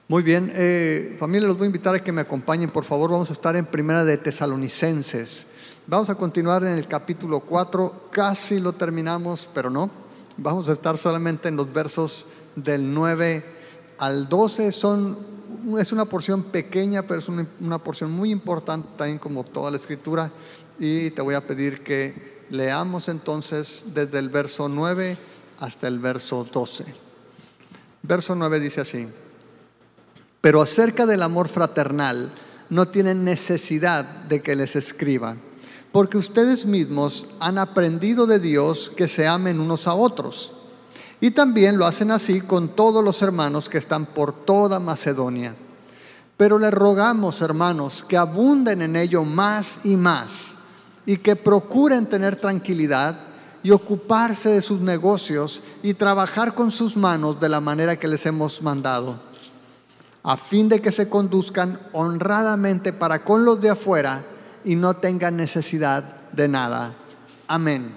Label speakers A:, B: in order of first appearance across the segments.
A: Muy bien, familia, los voy a invitar a que me acompañen, por favor. Vamos a estar en Primera de Tesalonicenses. Vamos a continuar en el capítulo 4, casi lo terminamos, pero no. Vamos a estar solamente en los versos del 9 al 12. Es una porción pequeña, pero es una porción muy importante también, como toda la Escritura. Y te voy a pedir que leamos entonces desde el verso 9 hasta el verso 12. Verso 9 dice así: pero acerca del amor fraternal no tienen necesidad de que les escriba, porque ustedes mismos han aprendido de Dios que se amen unos a otros. Y también lo hacen así con todos los hermanos que están por toda Macedonia. Pero les rogamos, hermanos, que abunden en ello más y más, y que procuren tener tranquilidad y ocuparse de sus negocios y trabajar con sus manos de la manera que les hemos mandado, a fin de que se conduzcan honradamente para con los de afuera y no tengan necesidad de nada. Amén.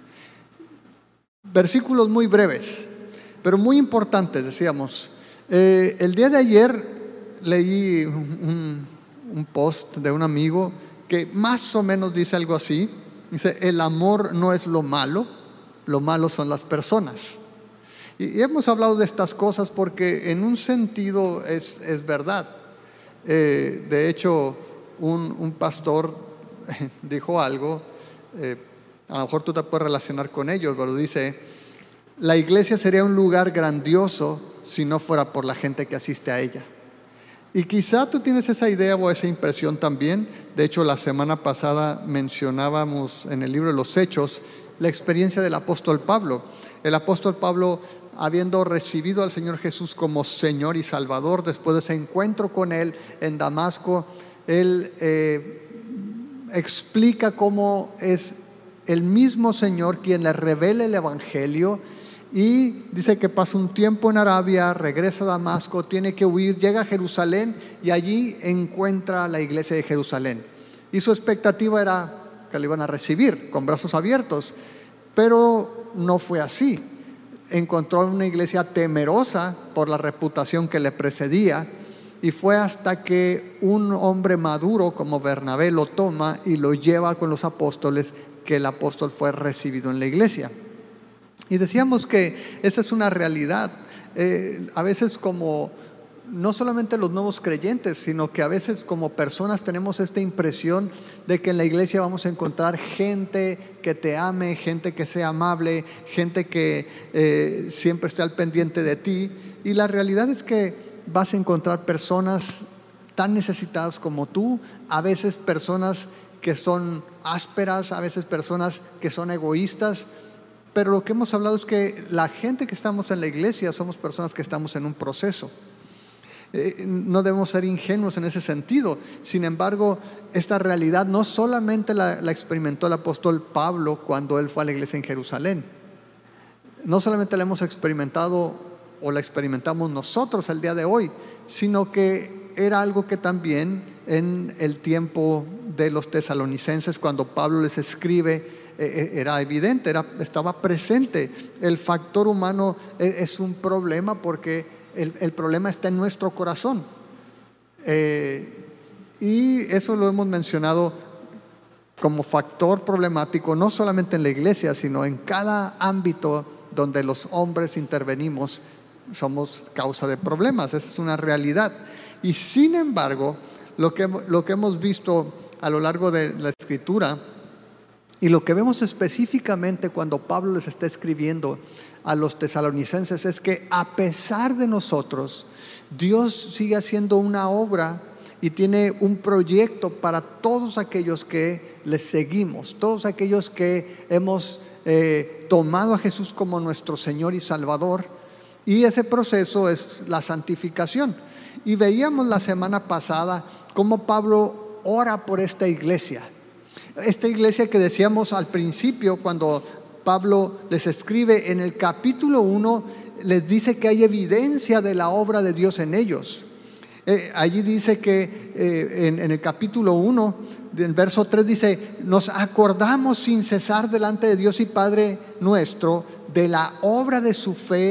A: Versículos muy breves, pero muy importantes, decíamos. El día de ayer leí un post de un amigo que más o menos dice algo así. Dice: el amor no es lo malo son las personas. Y hemos hablado de estas cosas porque en un sentido es verdad. De hecho, un pastor dijo algo, a lo mejor tú te puedes relacionar con ellos, pero dice: la iglesia sería un lugar grandioso si no fuera por la gente que asiste a ella. Y quizá tú tienes esa idea o esa impresión también. De hecho, la semana pasada mencionábamos en el libro de los Hechos la experiencia del apóstol Pablo. El apóstol Pablo, habiendo recibido al Señor Jesús como Señor y Salvador, después de ese encuentro con Él en Damasco, Él explica cómo es el mismo Señor quien le revela el Evangelio. Y dice que pasa un tiempo en Arabia, regresa a Damasco, tiene que huir, llega a Jerusalén y allí encuentra la iglesia de Jerusalén. Y su expectativa era que le iban a recibir con brazos abiertos, pero no fue así. Encontró una iglesia temerosa por la reputación que le precedía, y fue hasta que un hombre maduro como Bernabé lo toma y lo lleva con los apóstoles que el apóstol fue recibido en la iglesia. Y decíamos que esa es una realidad. A veces, como no solamente los nuevos creyentes, sino que a veces como personas tenemos esta impresión de que en la iglesia vamos a encontrar gente que te ame, gente que sea amable, gente que siempre esté al pendiente de ti. Y la realidad es que vas a encontrar personas tan necesitadas como tú, a veces personas que son ásperas, a veces personas que son egoístas. Pero lo que hemos hablado es que la gente que estamos en la iglesia somos personas que estamos en un proceso. No debemos ser ingenuos en ese sentido. Sin embargo, esta realidad no solamente la experimentó el apóstol Pablo cuando él fue a la iglesia en Jerusalén. No solamente la hemos experimentado o la experimentamos nosotros el día de hoy, sino que era algo que también en el tiempo de los tesalonicenses, cuando Pablo les escribe, era evidente, estaba presente. El factor humano es un problema porque el problema está en nuestro corazón. Y eso lo hemos mencionado como factor problemático, no solamente en la iglesia, sino en cada ámbito donde los hombres intervenimos, somos causa de problemas. Esa es una realidad. Y sin embargo, lo que hemos visto a lo largo de la Escritura, y lo que vemos específicamente cuando Pablo les está escribiendo a los tesalonicenses, es que a pesar de nosotros, Dios sigue haciendo una obra y tiene un proyecto para todos aquellos que les seguimos, todos aquellos que hemos tomado a Jesús como nuestro Señor y Salvador. Y ese proceso es la santificación. Y veíamos la semana pasada cómo Pablo ora por esta iglesia. Esta iglesia que decíamos al principio, cuando Pablo les escribe en el capítulo 1, les dice que hay evidencia de la obra de Dios en ellos. Allí dice que en el capítulo 1, del verso 3, dice: nos acordamos sin cesar delante de Dios y Padre nuestro de la obra de su fe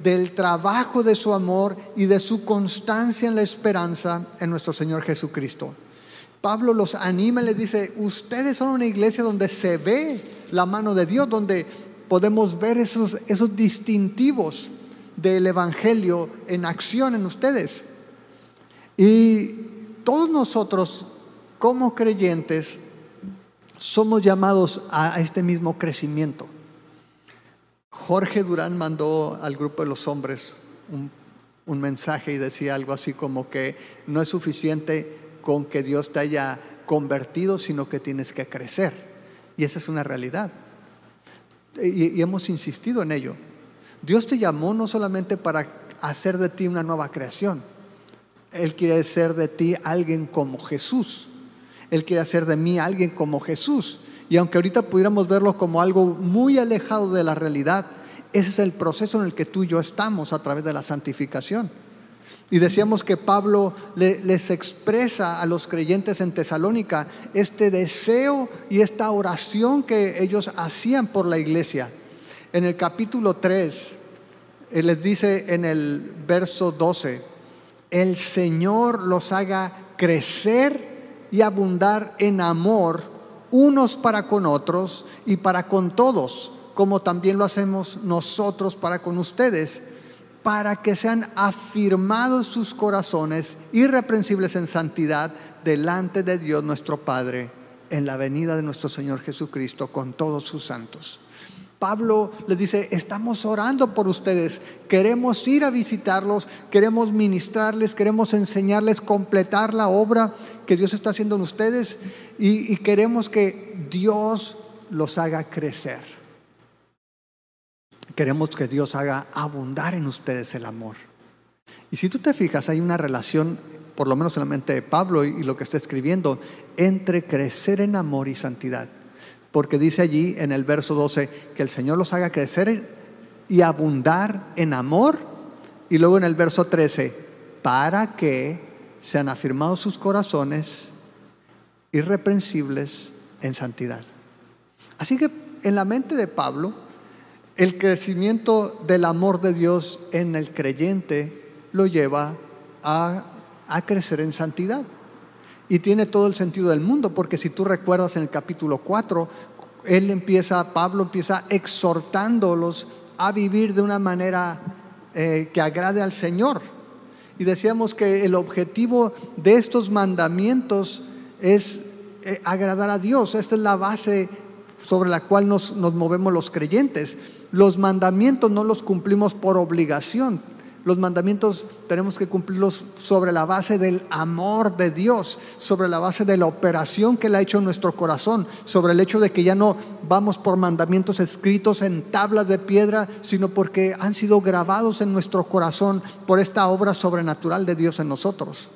A: del trabajo de su amor y de su constancia en la esperanza en nuestro Señor Jesucristo. Pablo los anima y les dice: ustedes son una iglesia donde se ve la mano de Dios, donde podemos ver esos distintivos del Evangelio en acción en ustedes. Y todos nosotros como creyentes somos llamados a este mismo crecimiento. Jorge Durán mandó al grupo de los hombres un mensaje y decía algo así como que no es suficiente con que Dios te haya convertido, sino que tienes que crecer. Y esa es una realidad. Y hemos insistido en ello. Dios te llamó no solamente para hacer de ti una nueva creación. Él quiere hacer de ti alguien como Jesús. Él quiere hacer de mí alguien como Jesús. Y aunque ahorita pudiéramos verlo como algo muy alejado de la realidad, ese es el proceso en el que tú y yo estamos a través de la santificación. Y decíamos que Pablo les expresa a los creyentes en Tesalónica este deseo y esta oración que ellos hacían por la iglesia. En el capítulo 3, él les dice en el verso 12: el Señor los haga crecer y abundar en amor unos para con otros y para con todos, como también lo hacemos nosotros para con ustedes, para que sean afirmados sus corazones irreprensibles en santidad delante de Dios nuestro Padre en la venida de nuestro Señor Jesucristo con todos sus santos. Pablo les dice: estamos orando por ustedes, queremos ir a visitarlos, queremos ministrarles, queremos enseñarles, completar la obra que Dios está haciendo en ustedes, y queremos que Dios los haga crecer. Queremos que Dios haga abundar en ustedes el amor. Y si tú te fijas, hay una relación, por lo menos en la mente de Pablo y lo que está escribiendo, entre crecer en amor y santidad. Porque dice allí en el verso 12 que el Señor los haga crecer y abundar en amor. Y luego en el verso 13, para que sean afirmados sus corazones irreprensibles en santidad. Así que en la mente de Pablo, el crecimiento del amor de Dios en el creyente lo lleva a crecer en santidad. Y tiene todo el sentido del mundo, porque si tú recuerdas en el capítulo 4, Pablo empieza exhortándolos a vivir de una manera que agrade al Señor. Y decíamos que el objetivo de estos mandamientos es agradar a Dios. Esta es la base sobre la cual nos movemos los creyentes. Los mandamientos no los cumplimos por obligación. Los mandamientos tenemos que cumplirlos sobre la base del amor de Dios, sobre la base de la operación que Él ha hecho en nuestro corazón, sobre el hecho de que ya no vamos por mandamientos escritos en tablas de piedra, sino porque han sido grabados en nuestro corazón por esta obra sobrenatural de Dios en nosotros.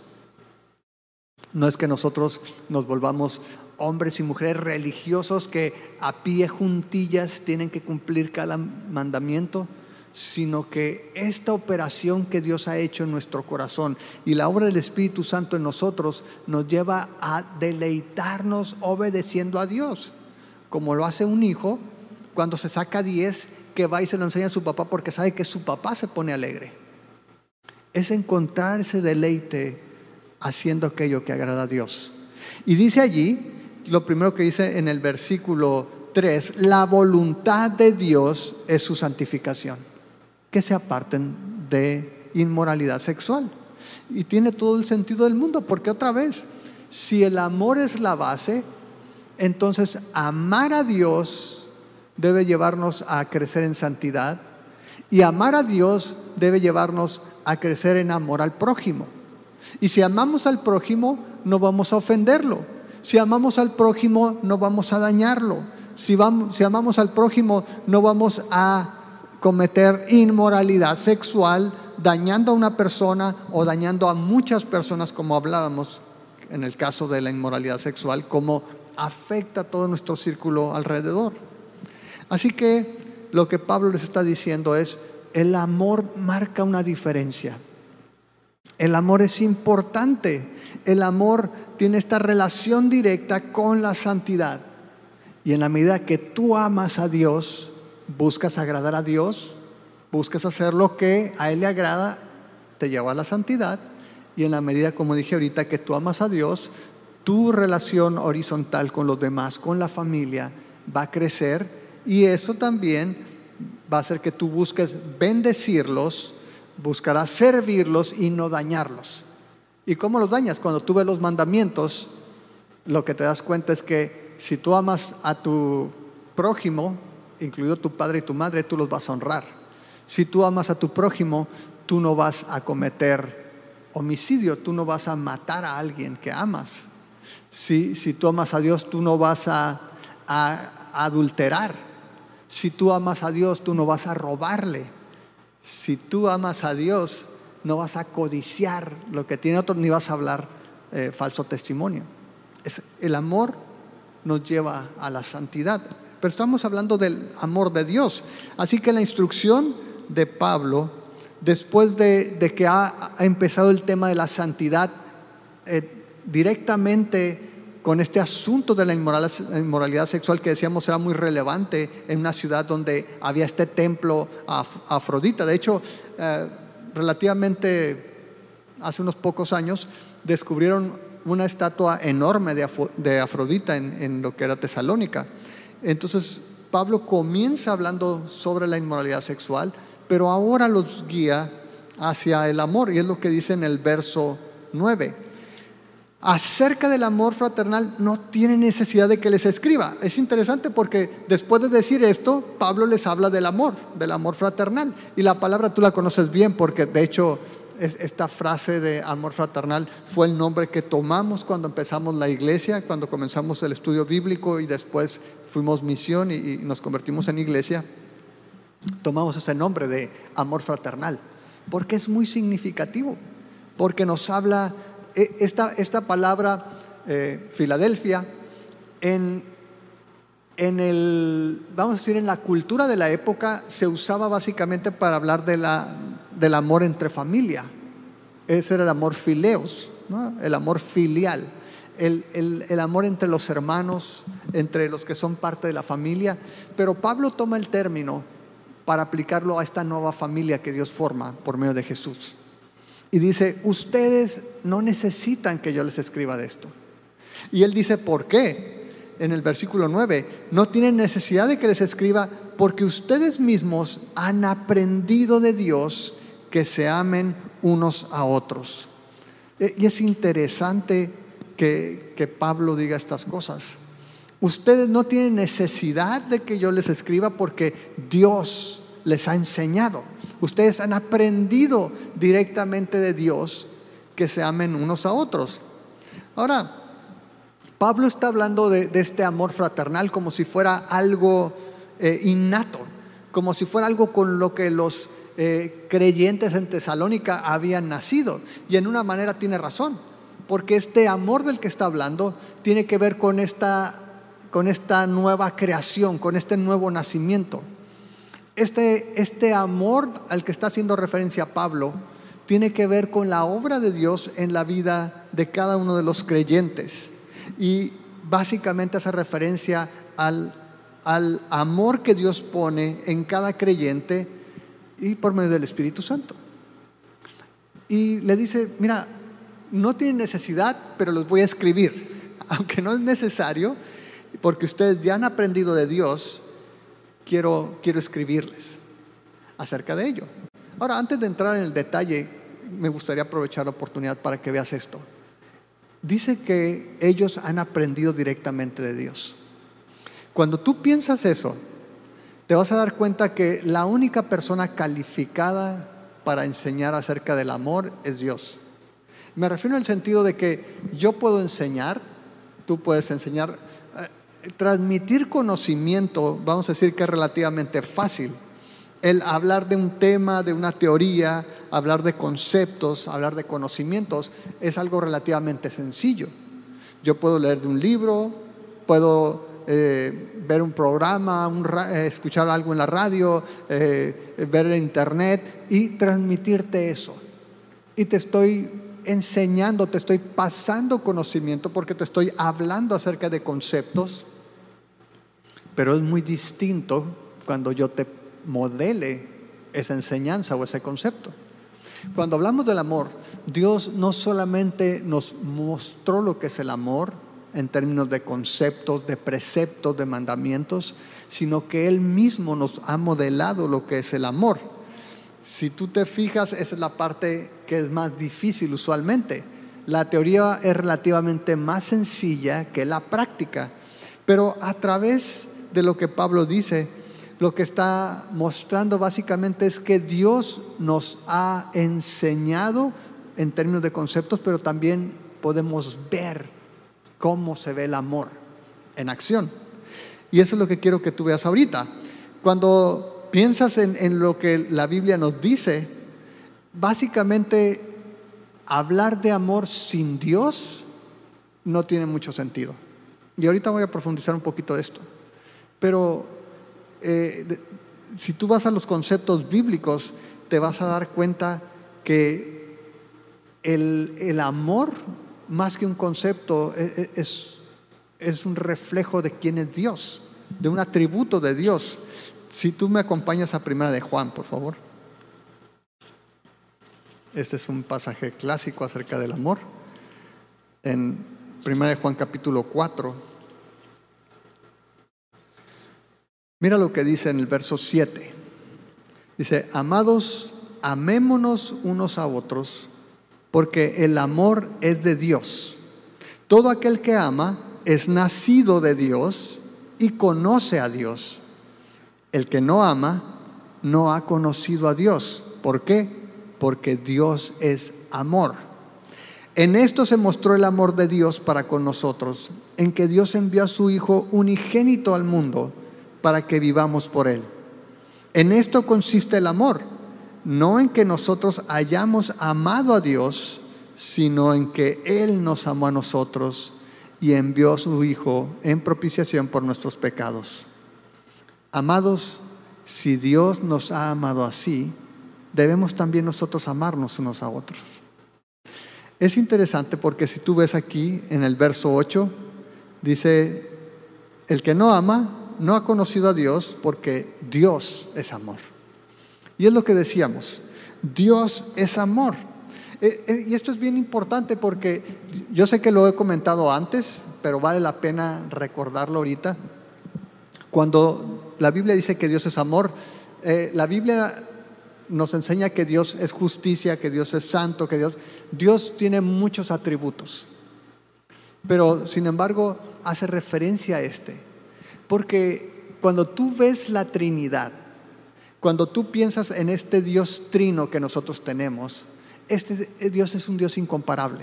A: No es que nosotros nos volvamos hombres y mujeres religiosos que a pie juntillas tienen que cumplir cada mandamiento, sino que esta operación que Dios ha hecho en nuestro corazón y la obra del Espíritu Santo en nosotros nos lleva a deleitarnos obedeciendo a Dios, como lo hace un hijo cuando se saca 10, que va y se lo enseña a su papá porque sabe que su papá se pone alegre. Es encontrar ese deleite haciendo aquello que agrada a Dios. Y dice allí, lo primero que dice en el versículo 3, la voluntad de Dios es su santificación, que se aparten de inmoralidad sexual. Y tiene todo el sentido del mundo, porque otra vez, si el amor es la base, entonces amar a Dios debe llevarnos a crecer en santidad, y amar a Dios debe llevarnos a crecer en amor al prójimo. Y si amamos al prójimo, no vamos a ofenderlo. Si amamos al prójimo, no vamos a dañarlo. Si amamos al prójimo, no vamos a cometer inmoralidad sexual, dañando a una persona o dañando a muchas personas, como hablábamos en el caso de la inmoralidad sexual, como afecta a todo nuestro círculo alrededor. Así que lo que Pablo les está diciendo es: el amor marca una diferencia. El amor es importante. El amor tiene esta relación directa con la santidad. Y en la medida que tú amas a Dios, buscas agradar a Dios, busques hacer lo que a Él le agrada, te lleva a la santidad. Y en la medida, como dije ahorita, que tú amas a Dios, tu relación horizontal con los demás, con la familia, va a crecer. Y eso también va a hacer que tú busques bendecirlos, buscarás servirlos y no dañarlos. ¿Y cómo los dañas? Cuando tú ves los mandamientos, lo que te das cuenta es que si tú amas a tu prójimo, incluido tu padre y tu madre, tú los vas a honrar. Si tú amas a tu prójimo, tú no vas a cometer homicidio, tú no vas a matar a alguien que amas. Si tú amas a Dios, tú no vas a adulterar. Si tú amas a Dios, tú no vas a robarle. Si tú amas a Dios, no vas a codiciar lo que tiene otro, ni vas a hablar falso testimonio. El amor nos lleva a la santidad, pero estamos hablando del amor de Dios. Así que la instrucción de Pablo, después de que ha empezado el tema de la santidad, directamente con este asunto de la inmoralidad sexual que decíamos era muy relevante en una ciudad donde había este templo a Afrodita. De hecho, relativamente hace unos pocos años descubrieron una estatua enorme de Afrodita en lo que era Tesalónica. Entonces Pablo comienza hablando sobre la inmoralidad sexual, pero ahora los guía hacia el amor, y es lo que dice en el verso 9. Acerca del amor fraternal no tiene necesidad de que les escriba. Es interesante porque después de decir esto, Pablo les habla del amor fraternal. Y la palabra tú la conoces bien porque de hecho esta frase de amor fraternal fue el nombre que tomamos cuando empezamos la iglesia, cuando comenzamos el estudio bíblico y después fuimos misión y nos convertimos en iglesia. Tomamos ese nombre de amor fraternal porque es muy significativo, porque nos habla esta palabra Filadelfia vamos a decir, en la cultura de la época se usaba básicamente para hablar del amor entre familia. Ese era el amor fileos, ¿no? El amor filial, el amor entre los hermanos, entre los que son parte de la familia. Pero Pablo toma el término para aplicarlo a esta nueva familia que Dios forma por medio de Jesús. Y dice, ustedes no necesitan que yo les escriba de esto. Y él dice, ¿por qué? En el versículo 9, no tienen necesidad de que les escriba porque ustedes mismos han aprendido de Dios que se amen unos a otros. Y es interesante que Pablo diga estas cosas. Ustedes no tienen necesidad de que yo les escriba porque Dios les ha enseñado. Ustedes han aprendido directamente de Dios que se amen unos a otros. Ahora, Pablo está hablando de este amor fraternal como si fuera algo innato, como si fuera algo con lo que los creyentes en Tesalónica habían nacido. Y en una manera tiene razón, porque este amor del que está hablando tiene que ver con esta nueva creación, con este nuevo nacimiento. Este amor al que está haciendo referencia Pablo tiene que ver con la obra de Dios en la vida de cada uno de los creyentes. Y básicamente hace referencia al amor que Dios pone en cada creyente y por medio del Espíritu Santo. Y le dice, mira, no tienen necesidad, pero los voy a escribir. Aunque no es necesario, porque ustedes ya han aprendido de Dios, quiero escribirles acerca de ello. Ahora, antes de entrar en el detalle, me gustaría aprovechar la oportunidad para que veas esto. Dice que ellos han aprendido directamente de Dios. Cuando tú piensas eso, te vas a dar cuenta que la única persona calificada para enseñar acerca del amor es Dios. Me refiero en el sentido de que yo puedo enseñar, tú puedes enseñar, transmitir conocimiento, vamos a decir que es relativamente fácil. El hablar de un tema, de una teoría, hablar de conceptos, hablar de conocimientos, es algo relativamente sencillo. Yo puedo leer de un libro, puedo ver un programa, escuchar algo en la radio, ver en internet y transmitirte eso. Y te estoy enseñando, te estoy pasando conocimiento porque te estoy hablando acerca de conceptos. Pero es muy distinto cuando yo te modele esa enseñanza o ese concepto. Cuando hablamos del amor, Dios no solamente nos mostró lo que es el amor en términos de conceptos, de preceptos, de mandamientos, sino que Él mismo nos ha modelado lo que es el amor. Si tú te fijas, esa es la parte que es más difícil usualmente. La teoría es relativamente más sencilla que la práctica, pero a través de lo que Pablo dice, lo que está mostrando básicamente es que Dios nos ha enseñado en términos de conceptos, pero también podemos ver cómo se ve el amor en acción. Y eso es lo que quiero que tú veas ahorita. Cuando piensas en lo que la Biblia nos dice, básicamente hablar de amor sin Dios no tiene mucho sentido. Y ahorita voy a profundizar un poquito de esto. Pero si tú vas a los conceptos bíblicos, te vas a dar cuenta que el amor, más que un concepto, es un reflejo de quién es Dios, de un atributo de Dios. Si tú me acompañas a 1 de Juan, por favor. Este es un pasaje clásico acerca del amor. En 1 de Juan capítulo 4. Mira lo que dice en el verso 7. Dice: amados, amémonos unos a otros, porque el amor es de Dios. Todo aquel que ama es nacido de Dios y conoce a Dios. El que no ama no ha conocido a Dios. ¿Por qué? Porque Dios es amor. En esto se mostró el amor de Dios para con nosotros, en que Dios envió a su Hijo unigénito al mundo para que vivamos por Él. En esto consiste el amor, no en que nosotros hayamos amado a Dios, sino en que Él nos amó a nosotros y envió a su Hijo en propiciación por nuestros pecados. Amados, si Dios nos ha amado así, debemos también nosotros amarnos unos a otros. Es interesante porque si tú ves aquí en el verso 8, dice: el que no ama no ha conocido a Dios, porque Dios es amor. Y es lo que decíamos, Dios es amor. Y esto es bien importante porque yo sé que lo he comentado antes, pero vale la pena recordarlo ahorita. Cuando la Biblia dice que Dios es amor, la Biblia nos enseña que Dios es justicia, que Dios es santo, que Dios tiene muchos atributos. Pero sin embargo hace referencia a porque cuando tú ves la Trinidad, cuando tú piensas en este Dios trino que nosotros tenemos, este Dios es un Dios incomparable.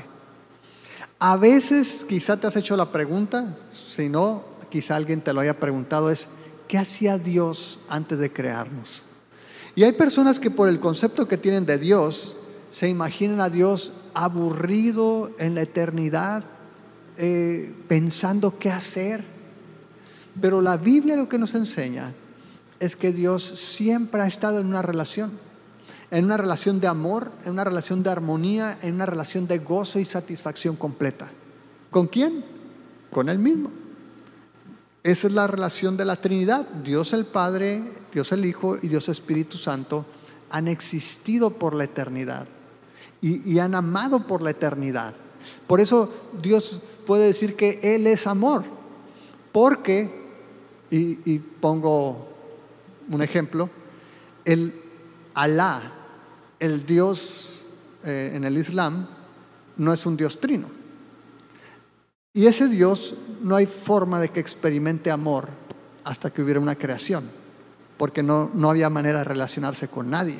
A: A veces quizá te has hecho la pregunta, si no, quizá alguien te lo haya preguntado, es: ¿qué hacía Dios antes de crearnos? Y hay personas que por el concepto que tienen de Dios, se imaginan a Dios aburrido en la eternidad, pensando qué hacer. Pero la Biblia lo que nos enseña es que Dios siempre ha estado en una relación de amor, en una relación de armonía, en una relación de gozo y satisfacción completa. ¿Con quién? Con Él mismo. Esa es la relación de la Trinidad. Dios el Padre, Dios el Hijo y Dios Espíritu Santo han existido por la eternidad y han amado por la eternidad. Por eso Dios puede decir que Él es amor, porque y pongo un ejemplo: el Alá, el Dios en el Islam, no es un Dios trino. Y ese Dios no hay forma de que experimente amor hasta que hubiera una creación, porque no había manera de relacionarse con nadie.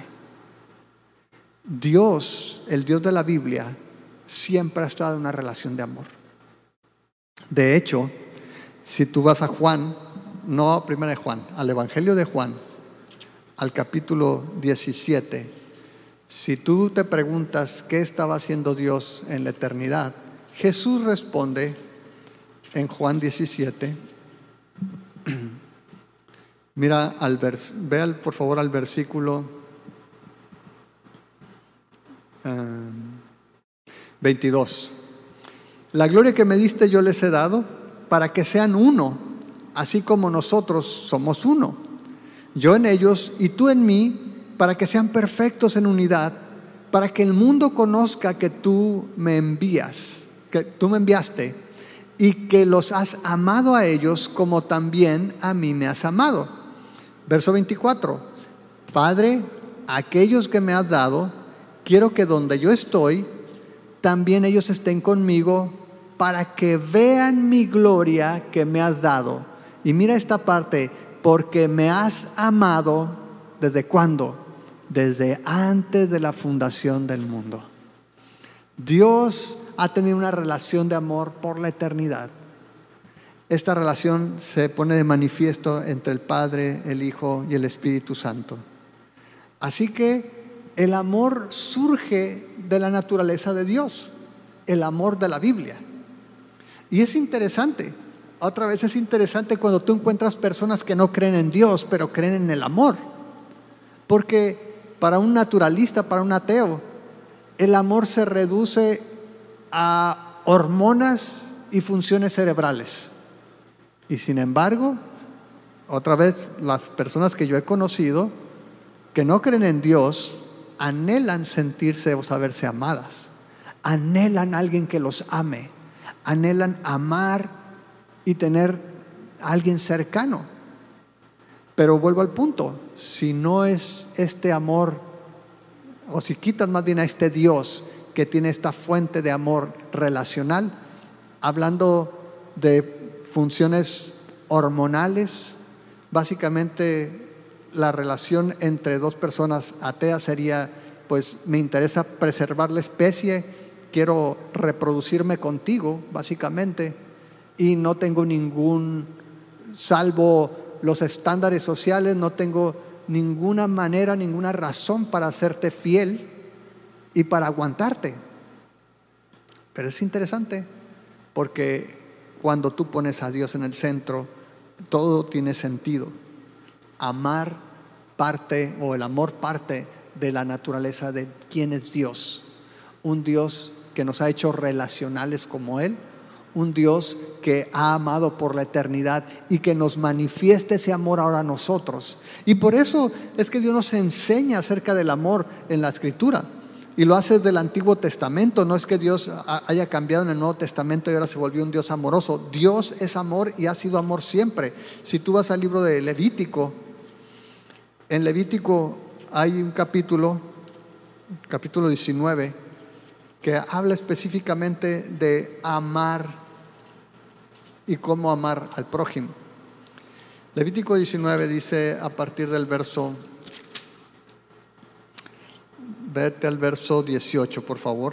A: Dios, el Dios de la Biblia, siempre ha estado en una relación de amor. De hecho, si tú vas a Juan, no a 1 de Juan, al Evangelio de Juan, al capítulo 17, si tú te preguntas qué estaba haciendo Dios en la eternidad, Jesús responde en Juan 17. Mira ve por favor al versículo 22. La gloria que me diste yo les he dado, para que sean uno, así como nosotros somos uno. Yo en ellos y tú en mí, para que sean perfectos en unidad, para que el mundo conozca que tú me envías, que tú me enviaste y que los has amado a ellos como también a mí me has amado. Verso 24: Padre, aquellos que me has dado, quiero que donde yo estoy, también ellos estén conmigo, para que vean mi gloria que me has dado. Y mira esta parte: porque me has amado, ¿desde cuándo? Desde antes de la fundación del mundo. Dios ha tenido una relación de amor por la eternidad. Esta relación se pone de manifiesto entre el Padre, el Hijo y el Espíritu Santo. Así que el amor surge de la naturaleza de Dios, el amor de la Biblia. Y es interesante, otra vez es interesante cuando tú encuentras personas que no creen en Dios, pero creen en el amor. Porque para un naturalista, para un ateo, el amor se reduce a hormonas y funciones cerebrales. Y sin embargo, otra vez, las personas que yo he conocido que no creen en Dios anhelan sentirse o saberse amadas, anhelan a alguien que los ame, anhelan amar y tener a alguien cercano. Pero vuelvo al punto: si no es este amor, o si quitas más bien a este Dios que tiene esta fuente de amor relacional, hablando de funciones hormonales, básicamente la relación entre dos personas ateas sería: pues me interesa preservar la especie, quiero reproducirme contigo, básicamente, y no tengo salvo los estándares sociales, no tengo ninguna manera, ninguna razón para hacerte fiel y para aguantarte. Pero es interesante, porque cuando tú pones a Dios en el centro, todo tiene sentido. Amar parte, o el amor parte de la naturaleza de quién es Dios. Un Dios que nos ha hecho relacionales como Él, un Dios que ha amado por la eternidad y que nos manifiesta ese amor ahora a nosotros. Y por eso es que Dios nos enseña acerca del amor en la Escritura, y lo hace desde el Antiguo Testamento. No es que Dios haya cambiado en el Nuevo Testamento y ahora se volvió un Dios amoroso. Dios es amor y ha sido amor siempre. Si tú vas al libro de Levítico, en Levítico hay un capítulo 19, que habla específicamente de amar y cómo amar al prójimo. Levítico 19 dice, a partir del verso, vete al verso 18, por favor.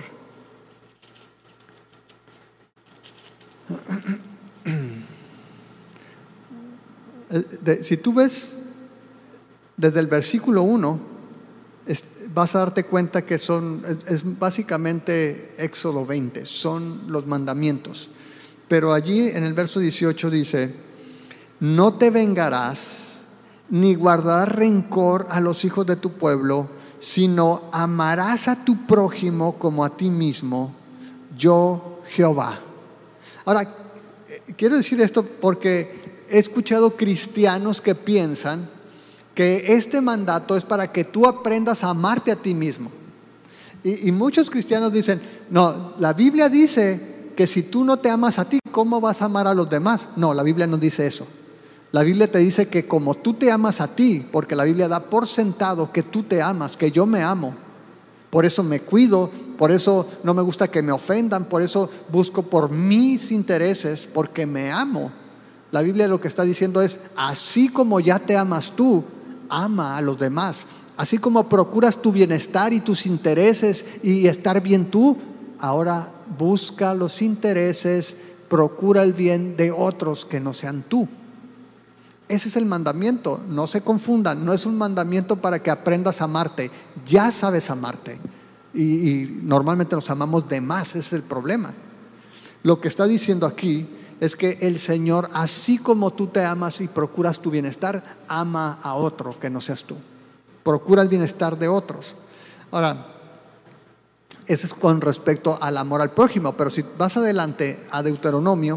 A: Si tú ves desde el versículo 1, vas a darte cuenta que es básicamente Éxodo 20, son los mandamientos. Pero allí en el verso 18 dice: no te vengarás ni guardarás rencor a los hijos de tu pueblo, sino amarás a tu prójimo como a ti mismo, yo Jehová. Ahora, quiero decir esto porque he escuchado cristianos que piensan que este mandato es para que tú aprendas a amarte a ti mismo. Y muchos cristianos dicen: no, la Biblia dice que si tú no te amas a ti, ¿cómo vas a amar a los demás? No, la Biblia no dice eso. La Biblia te dice que como tú te amas a ti, porque la Biblia da por sentado que tú te amas, que yo me amo, por eso me cuido, por eso no me gusta que me ofendan, por eso busco por mis intereses, porque me amo. La Biblia lo que está diciendo es: así como ya te amas tú, ama a los demás. Así como procuras tu bienestar y tus intereses y estar bien tú, ahora busca los intereses, procura el bien de otros que no sean tú. Ese es el mandamiento. No se confundan, no es un mandamiento para que aprendas a amarte. Ya sabes amarte y normalmente nos amamos de más. Ese es el problema. Lo que está diciendo aquí es que el Señor, así como tú te amas y procuras tu bienestar, ama a otro que no seas tú. Procura el bienestar de otros. Ahora, eso es con respecto al amor al prójimo. Pero si vas adelante a Deuteronomio,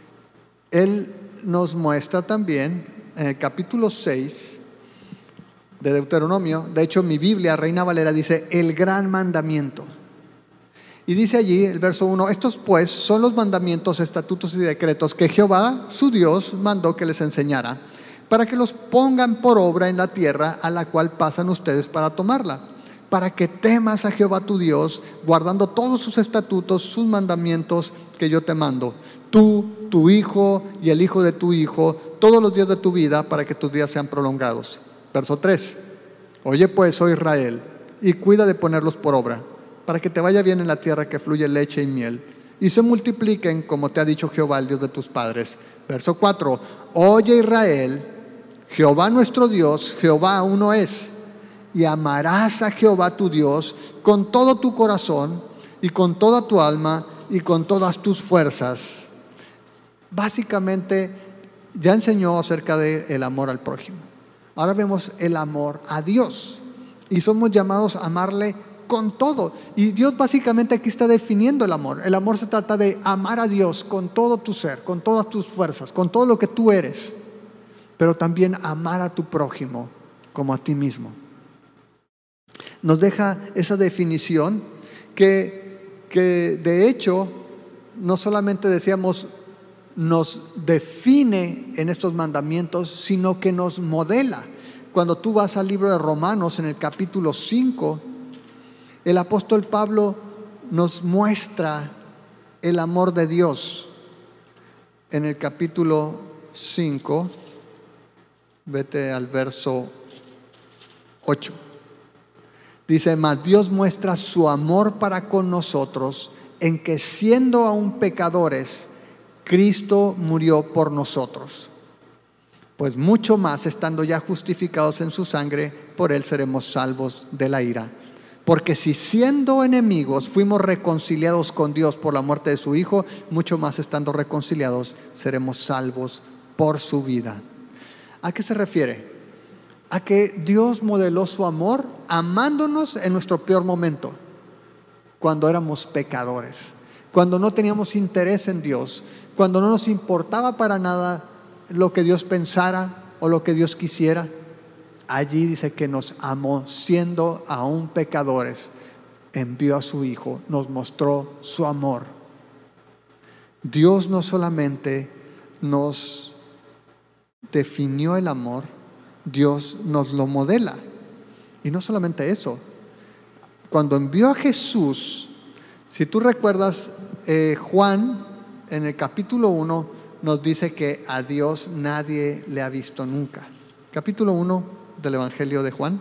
A: Él nos muestra también en el capítulo 6 de Deuteronomio. De hecho, mi Biblia, Reina Valera, dice el gran mandamiento. Y dice allí, el verso 1, estos pues son los mandamientos, estatutos y decretos que Jehová, su Dios, mandó que les enseñara, para que los pongan por obra en la tierra a la cual pasan ustedes para tomarla, para que temas a Jehová tu Dios, guardando todos sus estatutos, sus mandamientos que yo te mando, tú, tu hijo y el hijo de tu hijo, todos los días de tu vida, para que tus días sean prolongados. Verso 3, oye pues, oh Israel, y cuida de ponerlos por obra, para que te vaya bien en la tierra que fluye leche y miel, y se multipliquen como te ha dicho Jehová, el Dios de tus padres. Verso 4, oye Israel, Jehová nuestro Dios, Jehová uno es, y amarás a Jehová tu Dios con todo tu corazón y con toda tu alma y con todas tus fuerzas. Básicamente ya enseñó acerca del amor al prójimo. Ahora vemos el amor a Dios y somos llamados a amarle con todo. Y Dios básicamente aquí está definiendo el amor. El amor se trata de amar a Dios con todo tu ser, con todas tus fuerzas, con todo lo que tú eres, pero también amar a tu prójimo como a ti mismo. Nos deja esa definición que de hecho no solamente decíamos nos define en estos mandamientos, sino que nos modela. Cuando tú vas al libro de Romanos en el capítulo 5, el apóstol Pablo nos muestra el amor de Dios. En el capítulo 5, vete al verso 8. Dice, mas Dios muestra su amor para con nosotros en que siendo aún pecadores, Cristo murió por nosotros. Pues mucho más, estando ya justificados en su sangre, por él seremos salvos de la ira. Porque si siendo enemigos fuimos reconciliados con Dios por la muerte de su Hijo, mucho más estando reconciliados seremos salvos por su vida. ¿A qué se refiere? A que Dios modeló su amor amándonos en nuestro peor momento, cuando éramos pecadores, cuando no teníamos interés en Dios, cuando no nos importaba para nada lo que Dios pensara o lo que Dios quisiera. Allí dice que nos amó siendo aún pecadores, envió a su Hijo, nos mostró su amor. Dios no solamente nos definió el amor, Dios nos lo modela. Y no solamente eso, cuando envió a Jesús, si tú recuerdas, Juan en el capítulo 1 nos dice que a Dios nadie le ha visto nunca. Capítulo 1 del Evangelio de Juan,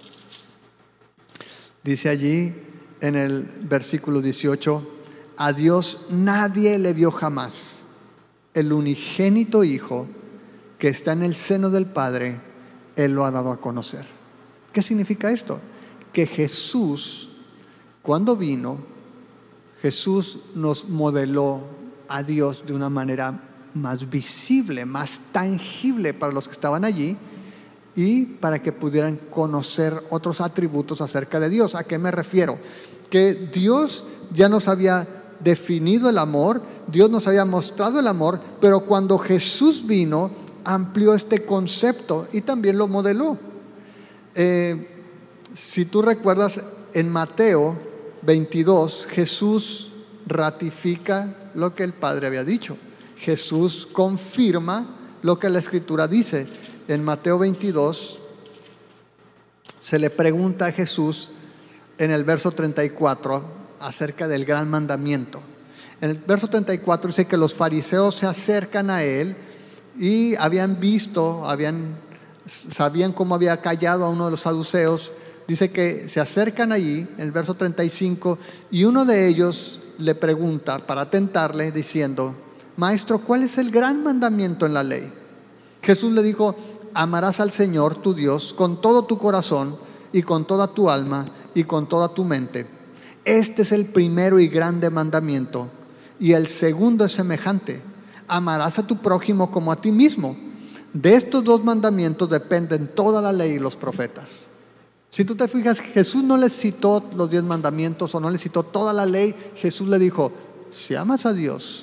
A: dice allí en el versículo 18, a Dios nadie le vio jamás, el unigénito Hijo que está en el seno del Padre, Él lo ha dado a conocer. ¿Qué significa esto? Que Jesús, cuando vino, Jesús nos modeló a Dios de una manera más visible, más tangible para los que estaban allí, y para que pudieran conocer otros atributos acerca de Dios. ¿A qué me refiero? Que Dios ya nos había definido el amor, Dios nos había mostrado el amor, pero cuando Jesús vino, amplió este concepto y también lo modeló. Si tú recuerdas, en Mateo 22, Jesús ratifica lo que el Padre había dicho. Jesús confirma lo que la Escritura dice. En Mateo 22 se le pregunta a Jesús en el verso 34 acerca del gran mandamiento. En el verso 34 dice que los fariseos se acercan a él y habían visto, sabían cómo había callado a uno de los saduceos. Dice que se acercan allí, en el verso 35, y uno de ellos le pregunta para tentarle diciendo, Maestro, ¿cuál es el gran mandamiento en la ley? Jesús le dijo, amarás al Señor tu Dios con todo tu corazón y con toda tu alma y con toda tu mente. Este es el primero y grande mandamiento, y el segundo es semejante: amarás a tu prójimo como a ti mismo. De estos dos mandamientos dependen toda la ley y los profetas. Si tú te fijas, Jesús no le citó los 10 mandamientos o no le citó toda la ley. Jesús le dijo, si amas a Dios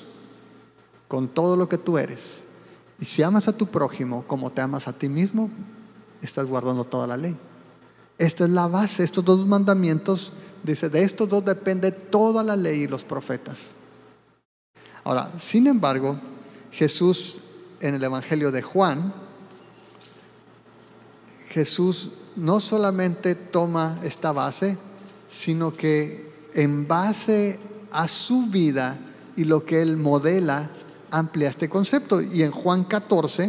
A: con todo lo que tú eres, y si amas a tu prójimo como te amas a ti mismo, estás guardando toda la ley. Esta es la base, estos dos mandamientos, dice, de estos dos depende toda la ley y los profetas. Ahora, sin embargo, Jesús en el Evangelio de Juan, Jesús no solamente toma esta base, sino que en base a su vida y lo que él modela, amplía este concepto. Y en Juan 13,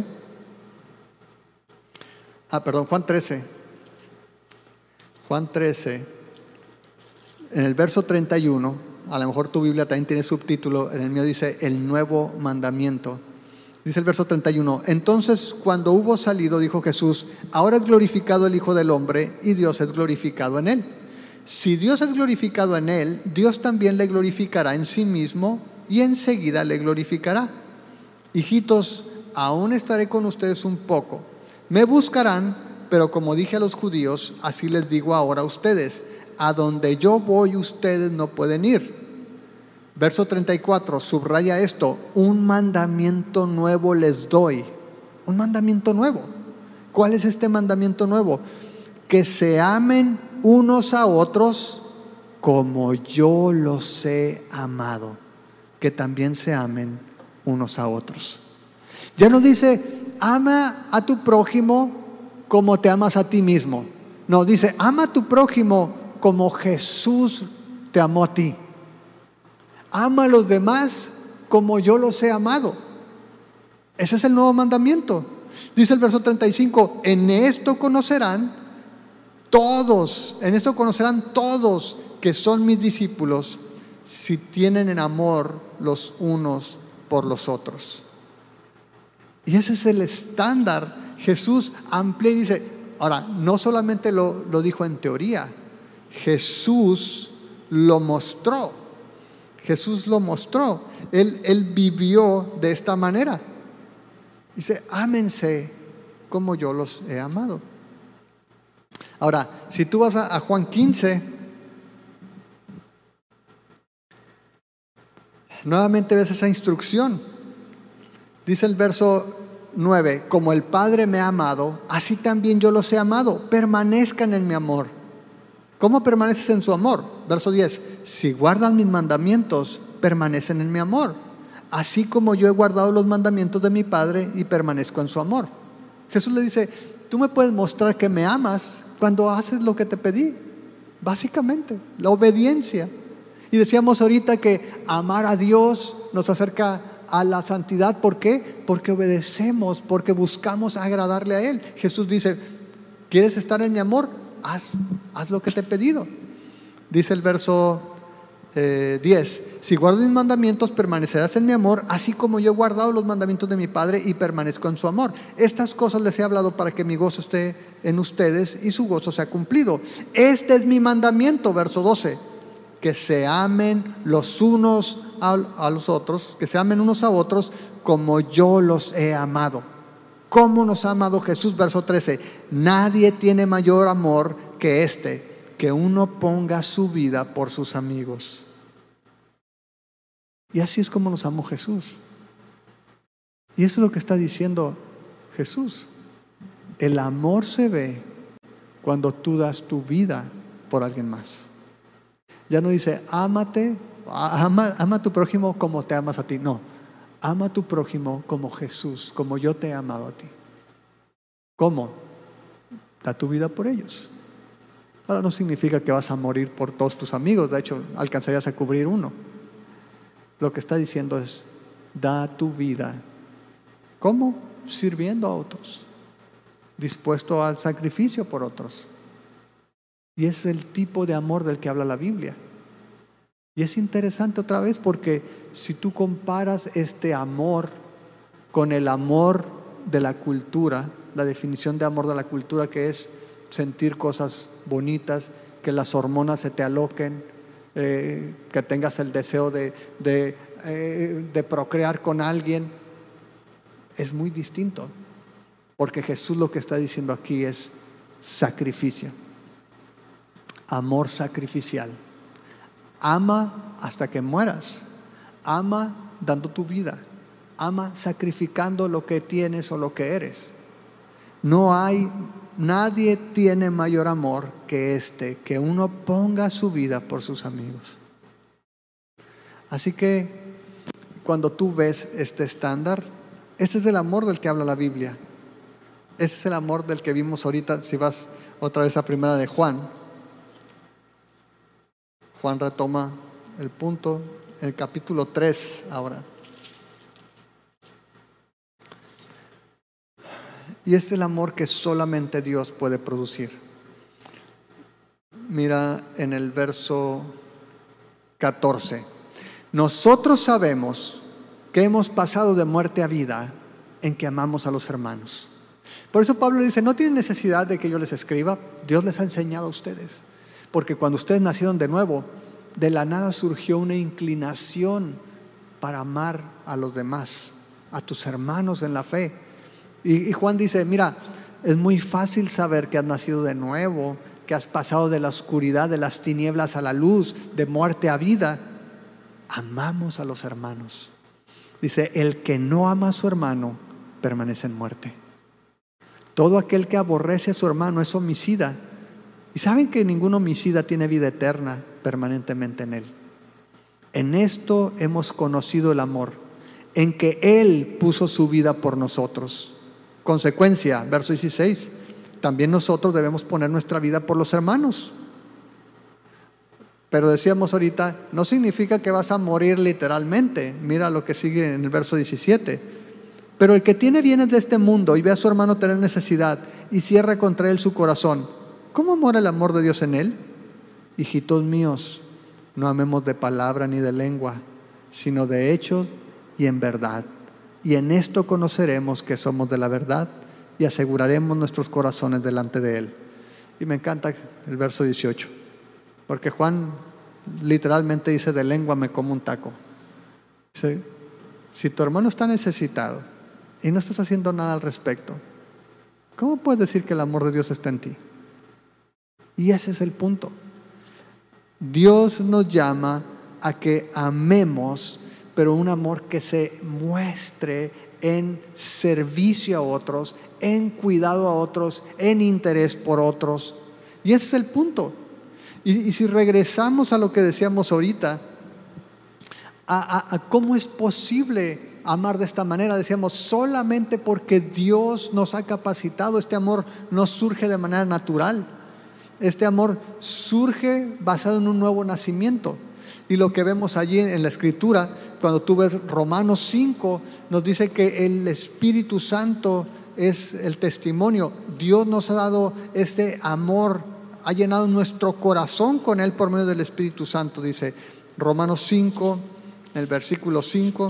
A: en el verso 31, a lo mejor tu Biblia también tiene subtítulo, en el mío dice el nuevo mandamiento. Dice el verso 31, entonces cuando hubo salido, dijo Jesús, ahora es glorificado el Hijo del Hombre y Dios es glorificado en él. Si Dios es glorificado en él, Dios también le glorificará en sí mismo y enseguida le glorificará. Hijitos, aún estaré con ustedes un poco. Me buscarán, pero como dije a los judíos, así les digo ahora a ustedes, a donde yo voy ustedes no pueden ir. Verso 34, subraya esto, un mandamiento nuevo les doy. Un mandamiento nuevo. ¿Cuál es este mandamiento nuevo? Que se amen unos a otros como yo los he amado. Que también se amen unos a otros. Ya no dice, ama a tu prójimo como te amas a ti mismo. No, dice, ama a tu prójimo como Jesús te amó a ti. Ama a los demás como yo los he amado. Ese es el nuevo mandamiento. Dice el verso 35, en esto conocerán todos que son mis discípulos, si tienen en amor los unos por los otros. Y ese es el estándar. Jesús amplía y dice, ahora, no solamente lo dijo en teoría, Jesús lo mostró. Jesús lo mostró. Él vivió de esta manera. Dice, ámense como yo los he amado. Ahora, si tú vas a Juan 15, nuevamente ves esa instrucción. Dice el verso 9, como el Padre me ha amado, así también yo los he amado. Permanezcan en mi amor. ¿Cómo permaneces en su amor? Verso 10, si guardan mis mandamientos, permanecen en mi amor, así como yo he guardado los mandamientos de mi Padre y permanezco en su amor. Jesús le dice, tú me puedes mostrar que me amas cuando haces lo que te pedí. Básicamente, la obediencia. Y decíamos ahorita que amar a Dios nos acerca a la santidad. ¿Por qué? Porque obedecemos, porque buscamos agradarle a Él. Jesús dice, ¿quieres estar en mi amor? Haz lo que te he pedido. Dice el verso 10, si guardo mis mandamientos, permanecerás en mi amor, así como yo he guardado los mandamientos de mi Padre y permanezco en su amor. Estas cosas les he hablado para que mi gozo esté en ustedes y su gozo sea cumplido. Este es mi mandamiento, verso 12, que se amen los unos a los otros, que se amen unos a otros como yo los he amado. ¿Cómo nos ha amado Jesús? Verso 13, nadie tiene mayor amor que este, que uno ponga su vida por sus amigos. Y así es como nos amó Jesús. Y eso es lo que está diciendo Jesús. El amor se ve cuando tú das tu vida por alguien más. Ya no dice, ama a tu prójimo como te amas a ti. No. Ama a tu prójimo como Jesús, como yo te he amado a ti. ¿Cómo? Da tu vida por ellos. Ahora no significa que vas a morir por todos tus amigos, de hecho alcanzarías a cubrir uno. Lo que está diciendo es, da tu vida. ¿Cómo? Sirviendo a otros, dispuesto al sacrificio por otros. Y es el tipo de amor del que habla la Biblia. Y es interesante otra vez porque si tú comparas este amor con el amor de la cultura, la definición de amor de la cultura, que es sentir cosas bonitas, que las hormonas se te aloquen, que tengas el deseo de procrear con alguien, es muy distinto. Porque Jesús lo que está diciendo aquí es sacrificio, amor sacrificial. Ama hasta que mueras. Ama dando tu vida. Ama sacrificando lo que tienes o lo que eres. No hay nadie tiene mayor amor que que uno ponga su vida por sus amigos. Así que cuando tú ves este estándar, este es el amor del que habla la Biblia. Este es el amor del que vimos ahorita. Si vas otra vez a primera de Juan, Juan retoma el punto en el capítulo 3 ahora. Y es el amor que solamente Dios puede producir. Mira en el verso 14. Nosotros sabemos que hemos pasado de muerte a vida en que amamos a los hermanos. Por eso Pablo dice, no tienen necesidad de que yo les escriba, Dios les ha enseñado a ustedes. Porque cuando ustedes nacieron de nuevo, de la nada surgió una inclinación para amar a los demás, a tus hermanos en la fe. Y Juan dice, mira, es muy fácil saber que has nacido de nuevo, que has pasado de la oscuridad, de las tinieblas a la luz, de muerte a vida. Amamos a los hermanos. Dice, el que no ama a su hermano permanece en muerte. Todo aquel que aborrece a su hermano es homicida. Y saben que ningún homicida tiene vida eterna permanentemente en él. En esto hemos conocido el amor, en que Él puso su vida por nosotros. Consecuencia, verso 16, también nosotros debemos poner nuestra vida por los hermanos. Pero decíamos ahorita, no significa que vas a morir literalmente. Mira lo que sigue en el verso 17. Pero el que tiene bienes de este mundo y ve a su hermano tener necesidad y cierra contra él su corazón, ¿cómo mora el amor de Dios en él? Hijitos míos, no amemos de palabra ni de lengua, sino de hecho y en verdad. Y en esto conoceremos que somos de la verdad y aseguraremos nuestros corazones delante de Él. Y me encanta el verso 18, porque Juan literalmente dice, de lengua me como un taco. ¿Sí? Si tu hermano está necesitado y no estás haciendo nada al respecto, ¿cómo puedes decir que el amor de Dios está en ti? Y ese es el punto. Dios nos llama a que amemos, pero un amor que se muestre en servicio a otros, en cuidado a otros, en interés por otros. Y ese es el punto. Y si regresamos a lo que decíamos ahorita, a cómo es posible amar de esta manera, decíamos, solamente porque Dios nos ha capacitado. Este amor no surge de manera natural. Este amor surge basado en un nuevo nacimiento. Y lo que vemos allí en la Escritura, cuando tú ves Romanos 5, nos dice que el Espíritu Santo es el testimonio. Dios nos ha dado este amor, ha llenado nuestro corazón con Él por medio del Espíritu Santo. Dice Romanos 5, el versículo 5,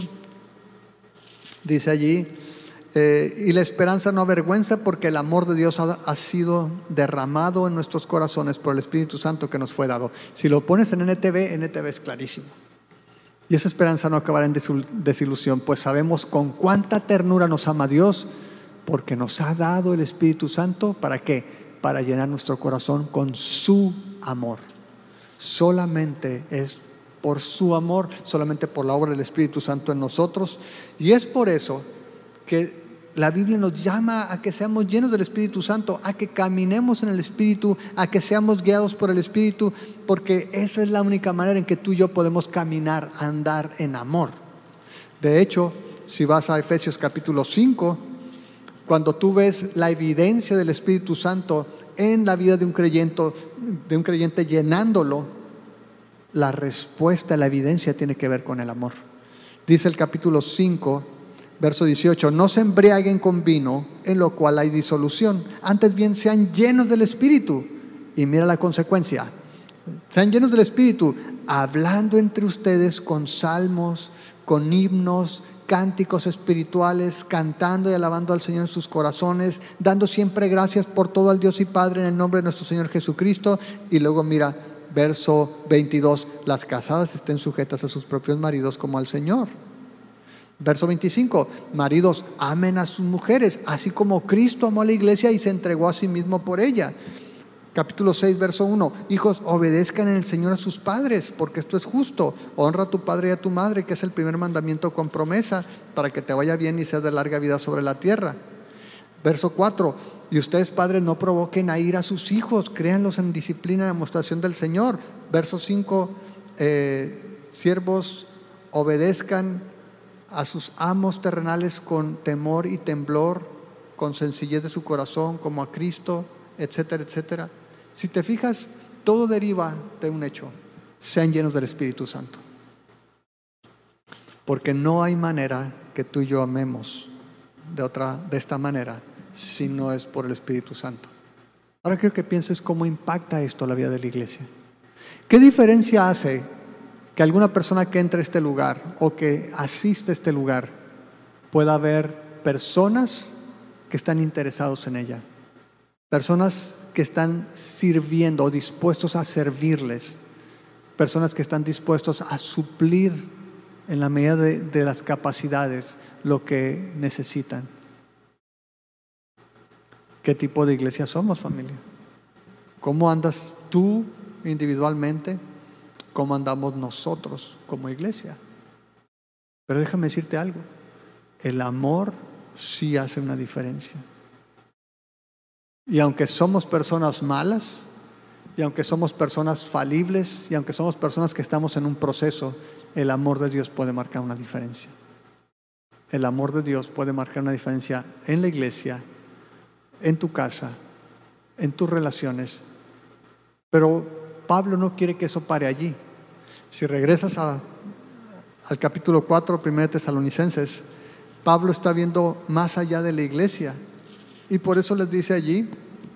A: dice allí, y la esperanza no avergüenza, porque el amor de Dios ha sido derramado en nuestros corazones por el Espíritu Santo que nos fue dado. Si lo pones en NTV es clarísimo. Y esa esperanza no acabará en desilusión, pues sabemos con cuánta ternura nos ama Dios, porque nos ha dado el Espíritu Santo. ¿Para qué? Para llenar nuestro corazón con su amor. Solamente es por su amor, solamente por la obra del Espíritu Santo en nosotros. Y es por eso que la Biblia nos llama a que seamos llenos del Espíritu Santo, a que caminemos en el Espíritu, a que seamos guiados por el Espíritu, porque esa es la única manera en que tú y yo podemos caminar, andar en amor. De hecho, si vas a Efesios capítulo 5, cuando tú ves la evidencia del Espíritu Santo en la vida de un creyente llenándolo, la respuesta, la evidencia tiene que ver con el amor. Dice el capítulo 5, verso 18, no se embriaguen con vino, en lo cual hay disolución, antes bien sean llenos del Espíritu. Y mira la consecuencia, sean llenos del Espíritu, hablando entre ustedes con salmos, con himnos, cánticos espirituales, cantando y alabando al Señor en sus corazones, dando siempre gracias por todo al Dios y Padre en el nombre de nuestro Señor Jesucristo. Y luego mira, verso 22, las casadas estén sujetas a sus propios maridos como al Señor. Verso 25, maridos, amen a sus mujeres, así como Cristo amó a la iglesia y se entregó a sí mismo por ella. Capítulo 6, verso 1, hijos, obedezcan en el Señor a sus padres, porque esto es justo. Honra a tu padre y a tu madre, que es el primer mandamiento con promesa, para que te vaya bien y seas de larga vida sobre la tierra. Verso 4, Y ustedes, padres, no provoquen a ira a sus hijos, créanlos en disciplina y demostración del Señor. Verso 5, siervos, obedezcan a sus amos terrenales con temor y temblor, con sencillez de su corazón, como a Cristo, etcétera, etcétera. Si te fijas, todo deriva de un hecho: sean llenos del Espíritu Santo. Porque no hay manera que tú y yo amemos de esta manera si no es por el Espíritu Santo. Ahora quiero que pienses cómo impacta esto la vida de la iglesia. ¿Qué diferencia hace que alguna persona que entre a este lugar o que asiste a este lugar pueda ver personas que están interesados en ella? Personas que están sirviendo o dispuestos a servirles. Personas que están dispuestos a suplir en la medida de las capacidades lo que necesitan. ¿Qué tipo de iglesia somos, familia? ¿Cómo andas tú individualmente? ¿Cómo andamos nosotros como iglesia? Pero déjame decirte algo: el amor sí hace una diferencia. Y aunque somos personas malas, y aunque somos personas falibles, y aunque somos personas que estamos en un proceso, el amor de Dios puede marcar una diferencia. El amor de Dios puede marcar una diferencia en la iglesia, en tu casa, en tus relaciones. Pero Pablo no quiere que eso pare allí. Si regresas al capítulo 4, 1 Tesalonicenses, Pablo está viendo más allá de la iglesia. Y por eso les dice allí,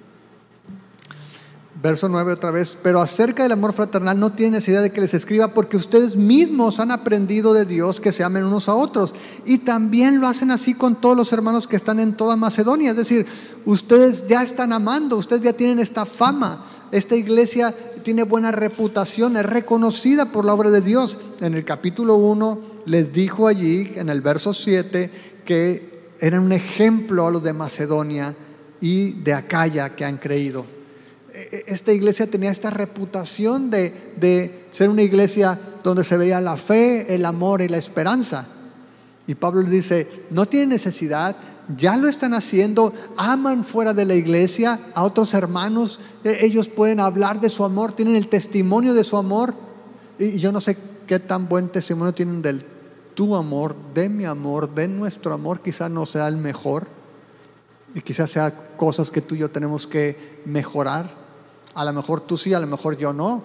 A: verso 9 otra vez: pero acerca del amor fraternal no tiene necesidad de que les escriba, porque ustedes mismos han aprendido de Dios que se amen unos a otros, y también lo hacen así con todos los hermanos que están en toda Macedonia. Es decir, ustedes ya están amando, ustedes ya tienen esta fama. Esta iglesia tiene buena reputación, es reconocida por la obra de Dios. En el capítulo 1 les dijo allí, en el verso 7, que eran un ejemplo a los de Macedonia y de Acaya que han creído. Esta iglesia tenía esta reputación de ser una iglesia donde se veía la fe, el amor y la esperanza. Y Pablo les dice: no tienen necesidad, ya lo están haciendo, aman fuera de la iglesia a otros hermanos, ellos pueden hablar de su amor, tienen el testimonio de su amor. Y yo no sé qué tan buen testimonio tienen del tu amor, de mi amor, de nuestro amor. Quizás no sea el mejor, y quizás sea cosas que tú y yo tenemos que mejorar. A lo mejor tú sí, a lo mejor yo no.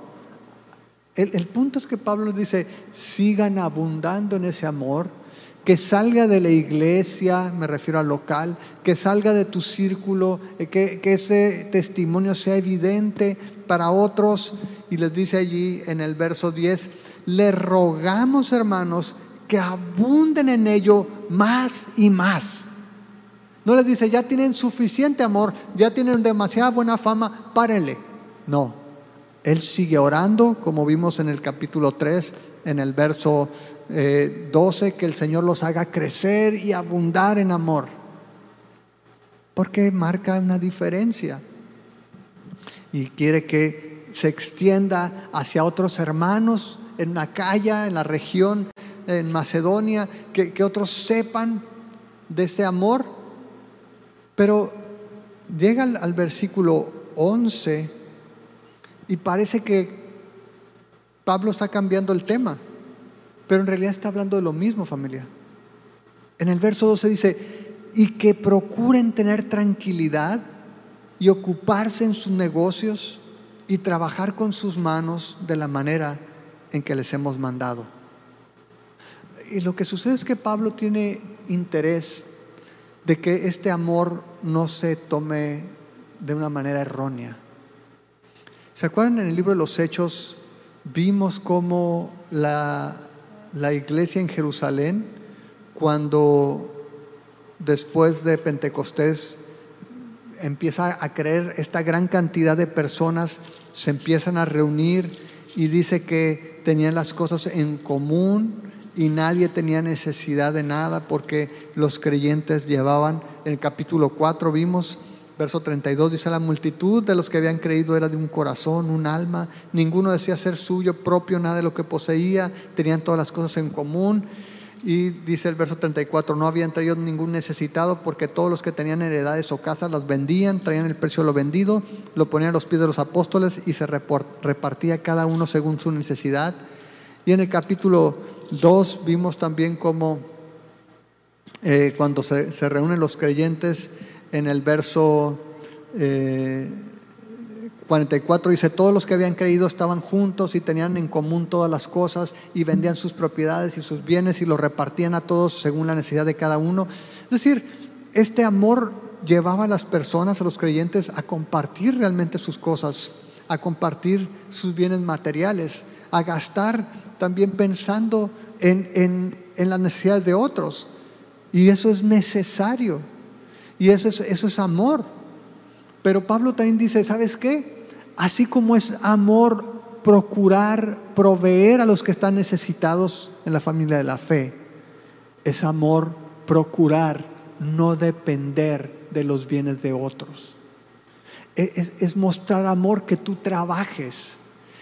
A: El punto es que Pablo dice: sigan abundando en ese amor, que salga de la iglesia, me refiero al local, que salga de tu círculo, que ese testimonio sea evidente para otros. Y les dice allí en el verso 10: les rogamos, hermanos, que abunden en ello más y más. No les dice: ya tienen suficiente amor, ya tienen demasiada buena fama, párenle. No, él sigue orando, como vimos en el capítulo 3, en el verso 12, que el Señor los haga crecer y abundar en amor, porque marca una diferencia y quiere que se extienda hacia otros hermanos en Acaya, en la región, en Macedonia, que otros sepan de este amor. Pero llega al versículo 11 y parece que Pablo está cambiando el tema, pero en realidad está hablando de lo mismo, familia. En el verso 12 dice: y que procuren tener tranquilidad y ocuparse en sus negocios y trabajar con sus manos de la manera en que les hemos mandado. Y lo que sucede es que Pablo tiene interés de que este amor no se tome de una manera errónea. ¿Se acuerdan? En el libro de los Hechos vimos cómo la iglesia en Jerusalén, cuando después de Pentecostés empieza a creer esta gran cantidad de personas, se empiezan a reunir y dice que tenían las cosas en común y nadie tenía necesidad de nada, porque los creyentes llevaban. En el capítulo 4 vimos, verso 32, dice: la multitud de los que habían creído era de un corazón, un alma, ninguno decía ser suyo propio nada de lo que poseía, tenían todas las cosas en común. Y dice el verso 34, no había entre ellos ningún necesitado, porque todos los que tenían heredades o casas las vendían, traían el precio de lo vendido, lo ponían a los pies de los apóstoles y se repartía cada uno según su necesidad. Y en el capítulo 2 vimos también cómo cuando se reúnen los creyentes, en el verso 44 dice, todos los que habían creído estaban juntos y tenían en común todas las cosas y vendían sus propiedades y sus bienes y los repartían a todos según la necesidad de cada uno. Es decir, este amor llevaba a las personas, a los creyentes, a compartir realmente sus cosas, a compartir sus bienes materiales, a gastar también pensando en las necesidades de otros. Y eso es necesario, y eso es amor. Pero Pablo también dice, ¿sabes qué? Así como es amor procurar proveer a los que están necesitados en la familia de la fe, es amor procurar no depender de los bienes de otros. Es mostrar amor que tú trabajes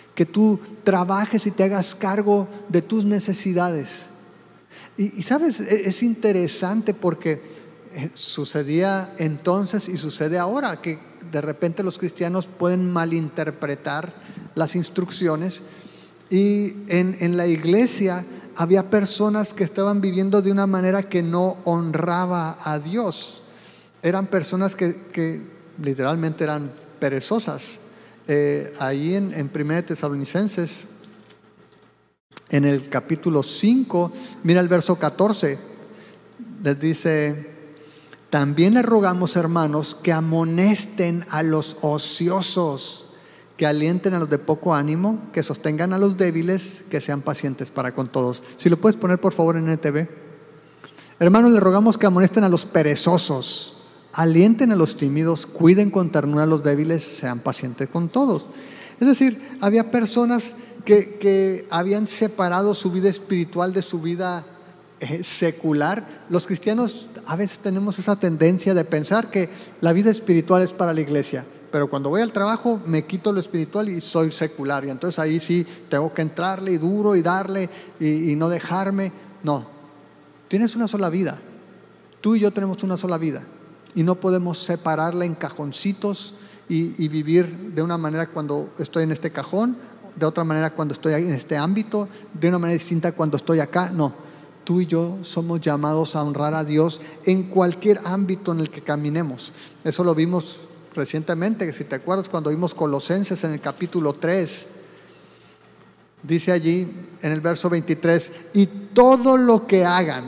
A: y te hagas cargo de tus necesidades. Y sabes, es interesante porque sucedía entonces y sucede ahora que de repente los cristianos pueden malinterpretar las instrucciones, y en la iglesia había personas que estaban viviendo de una manera que no honraba a Dios. Eran personas que literalmente eran perezosas. Ahí en 1 Tesalonicenses, en el capítulo 5, mira el verso 14, les dice: también les rogamos, hermanos, que amonesten a los ociosos, que alienten a los de poco ánimo, que sostengan a los débiles, que sean pacientes para con todos. Si lo puedes poner por favor en NTV. Hermanos, les rogamos que amonesten a los perezosos, alienten a los tímidos, cuiden con ternura a los débiles, sean pacientes con todos. Es decir, había personas que habían separado su vida espiritual de su vida secular. Los cristianos a veces tenemos esa tendencia de pensar que la vida espiritual es para la iglesia, pero cuando voy al trabajo me quito lo espiritual y soy secular, y entonces ahí sí tengo que entrarle y duro y darle y no dejarme. No, tienes una sola vida, tú y yo tenemos una sola vida, y no podemos separarla en cajoncitos y vivir de una manera cuando estoy en este cajón, de otra manera cuando estoy en este ámbito, de una manera distinta cuando estoy acá. No, tú y yo somos llamados a honrar a Dios en cualquier ámbito en el que caminemos. Eso lo vimos recientemente, si te acuerdas, cuando vimos Colosenses en el capítulo 3. Dice allí en el verso 23: y todo lo que hagan,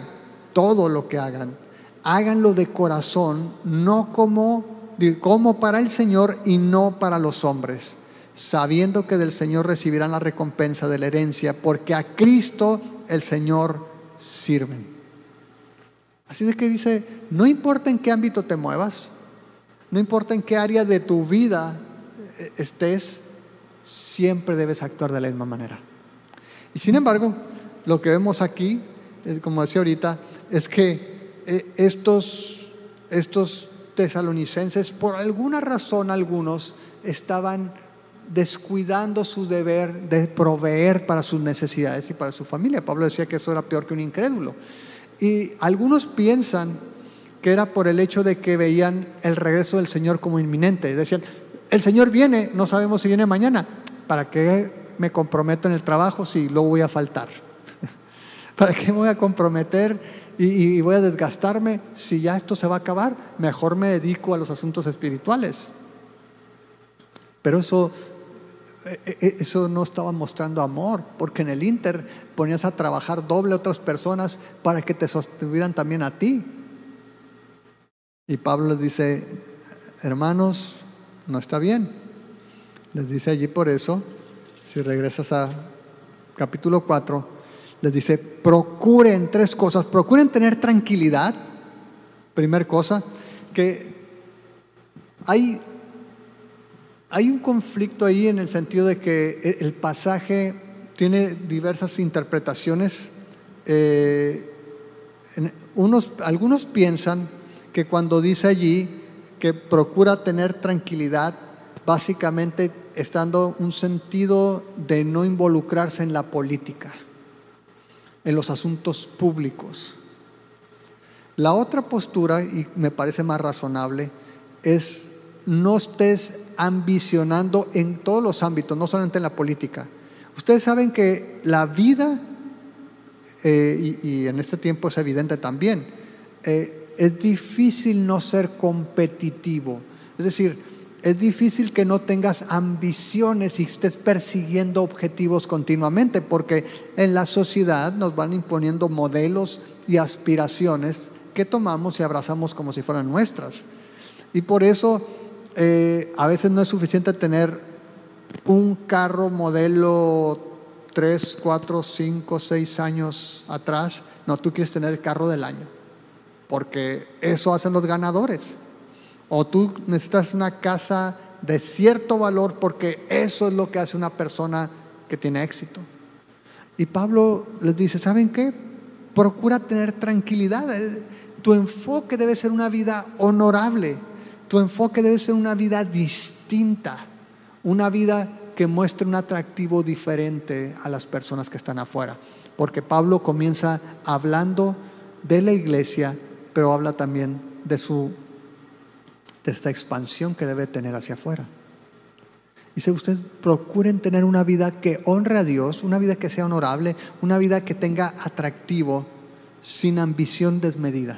A: háganlo de corazón, no como para el Señor y no para los hombres, sabiendo que del Señor recibirán la recompensa de la herencia, porque a Cristo el Señor sirven. Así de que dice, no importa en qué ámbito te muevas, no importa en qué área de tu vida estés, siempre debes actuar de la misma manera. Y sin embargo, lo que vemos aquí, como decía ahorita, es que estos tesalonicenses, por alguna razón, algunos estaban descuidando su deber de proveer para sus necesidades y para su familia. Pablo decía que eso era peor que un incrédulo. Y algunos piensan que era por el hecho de que veían el regreso del Señor como inminente. Decían, el Señor viene, no sabemos si viene mañana. ¿Para qué me comprometo en el trabajo si luego voy a faltar? ¿Para qué me voy a comprometer y voy a desgastarme si ya esto se va a acabar? Mejor me dedico a los asuntos espirituales. Pero eso no estaba mostrando amor, porque en el Inter ponías a trabajar doble a otras personas para que te sostuvieran también a ti. Y Pablo les dice, hermanos, no está bien. Les dice allí, por eso, si regresas a capítulo 4, les dice, procuren 3 cosas. Procuren tener tranquilidad. Primer cosa, que hay un conflicto ahí en el sentido de que el pasaje tiene diversas interpretaciones. Algunos piensan que cuando dice allí que procura tener tranquilidad, básicamente está dando un sentido de no involucrarse en la política. en los asuntos públicos. La otra postura, y me parece más razonable, es no estés ambicionando en todos los ámbitos, no solamente en la política. Ustedes saben que la vida, y en este tiempo es evidente también, es difícil no ser competitivo. Es decir, es difícil que no tengas ambiciones y estés persiguiendo objetivos continuamente, porque en la sociedad nos van imponiendo modelos y aspiraciones que tomamos y abrazamos como si fueran nuestras. Y por eso a veces no es suficiente tener un carro modelo 3, 4, 5, 6 años atrás. No, tú quieres tener el carro del año, porque eso hacen los ganadores. O tú necesitas una casa de cierto valor, porque eso es lo que hace una persona que tiene éxito. Y Pablo les dice, ¿saben qué? Procura tener tranquilidad. Tu enfoque debe ser una vida honorable. Tu enfoque debe ser una vida distinta, una vida que muestre un atractivo diferente a las personas que están afuera. Porque Pablo comienza hablando de la iglesia, pero habla también de esta expansión que debe tener hacia afuera. Dice, ustedes procuren tener una vida que honre a Dios, una vida que sea honorable, una vida que tenga atractivo, sin ambición desmedida.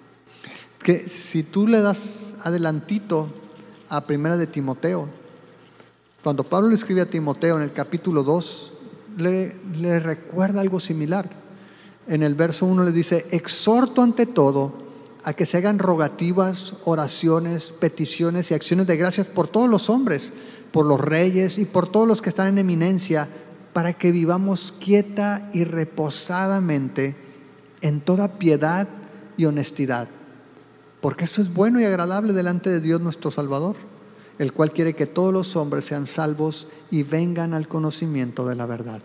A: Que si tú le das adelantito a Primera de Timoteo, cuando Pablo le escribe a Timoteo en el capítulo 2, le recuerda algo similar. En el verso 1 le dice, exhorto ante todo a que se hagan rogativas, oraciones, peticiones y acciones de gracias por todos los hombres, por los reyes y por todos los que están en eminencia, para que vivamos quieta y reposadamente en toda piedad y honestidad. Porque esto es bueno y agradable delante de Dios nuestro Salvador, el cual quiere que todos los hombres sean salvos y vengan al conocimiento de la verdad.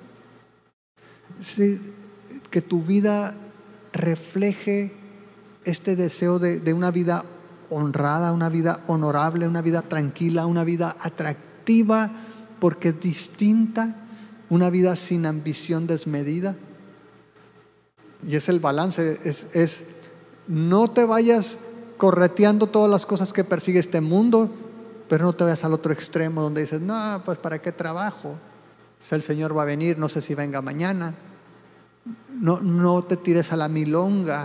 A: Sí, que tu vida refleje este deseo de una vida honrada, una vida honorable, una vida tranquila, una vida atractiva porque es distinta, una vida sin ambición desmedida. Y es el balance, es no te vayas correteando todas las cosas que persigue este mundo, pero no te vayas al otro extremo donde dices, no, pues ¿para qué trabajo? Si el Señor va a venir, no sé si venga mañana. No te tires a la milonga.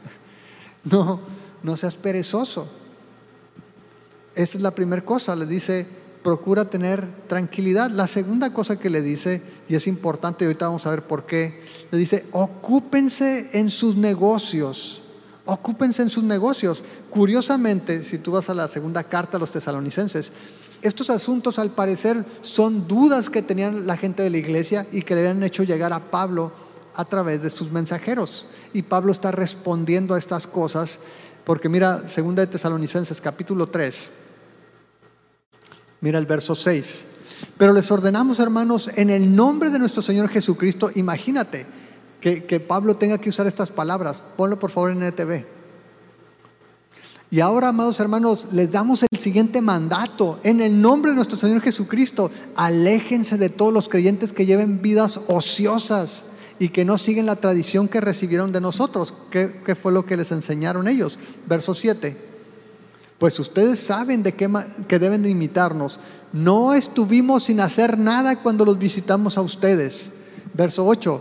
A: No seas perezoso. Esa es la primera cosa. Le dice, procura tener tranquilidad. La segunda cosa que le dice, y es importante, y ahorita vamos a ver por qué, le dice, ocúpense en sus negocios. Ocúpense en sus negocios. Curiosamente, si tú vas a la segunda carta a los tesalonicenses, estos asuntos al parecer son dudas que tenían la gente de la iglesia y que le habían hecho llegar a Pablo a través de sus mensajeros. Y Pablo está respondiendo a estas cosas, porque mira, segunda de Tesalonicenses capítulo 3, mira el verso 6. Pero les ordenamos, hermanos, en el nombre de nuestro Señor Jesucristo. Imagínate que Pablo tenga que usar estas palabras. Ponlo por favor en NTV. Y ahora, amados hermanos, les damos el siguiente mandato. En el nombre de nuestro Señor Jesucristo, aléjense de todos los creyentes que lleven vidas ociosas y que no siguen la tradición que recibieron de nosotros. ¿Qué fue lo que les enseñaron ellos? Verso 7. Pues ustedes saben que deben de imitarnos. No estuvimos sin hacer nada cuando los visitamos a ustedes. Verso 8.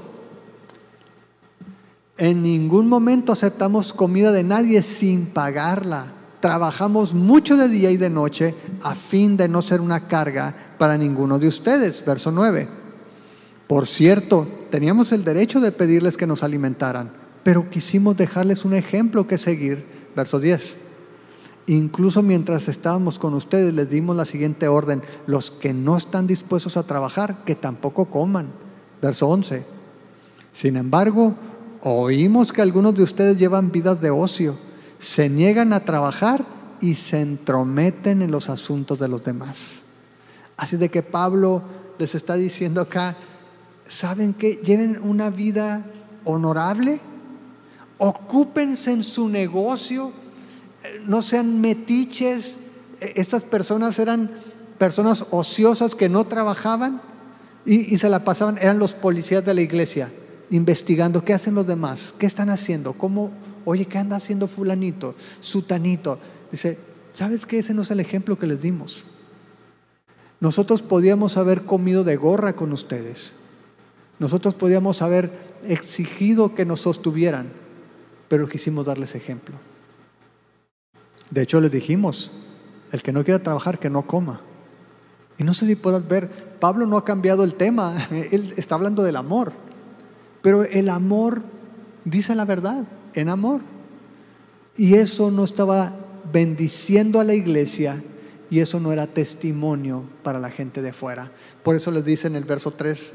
A: En ningún momento aceptamos comida de nadie sin pagarla. Trabajamos mucho de día y de noche a fin de no ser una carga para ninguno de ustedes. Verso 9. Por cierto, teníamos el derecho de pedirles que nos alimentaran, pero quisimos dejarles un ejemplo que seguir. Verso 10. Incluso mientras estábamos con ustedes les dimos la siguiente orden: los que no están dispuestos a trabajar, que tampoco coman. Verso 11. Sin embargo, oímos que algunos de ustedes llevan vidas de ocio, se niegan a trabajar y se entrometen en los asuntos de los demás. Así de que Pablo les está diciendo acá, ¿saben qué? Lleven una vida honorable, ocúpense en su negocio, no sean metiches. Estas personas eran personas ociosas que no trabajaban y se la pasaban, eran los policías de la iglesia. investigando qué hacen los demás, qué están haciendo, cómo, oye, ¿qué anda haciendo fulanito, sutanito? Dice, ¿sabes qué? Ese no es el ejemplo que les dimos. Nosotros podíamos haber comido de gorra con ustedes. Nosotros podíamos haber exigido que nos sostuvieran, pero quisimos darles ejemplo. De hecho, les dijimos, el que no quiera trabajar, que no coma. Y no sé si puedas ver, Pablo no ha cambiado el tema, él está hablando del amor. Pero el amor dice la verdad, en amor. Y eso no estaba bendiciendo a la iglesia, y eso no era testimonio para la gente de fuera. Por eso les dice en el verso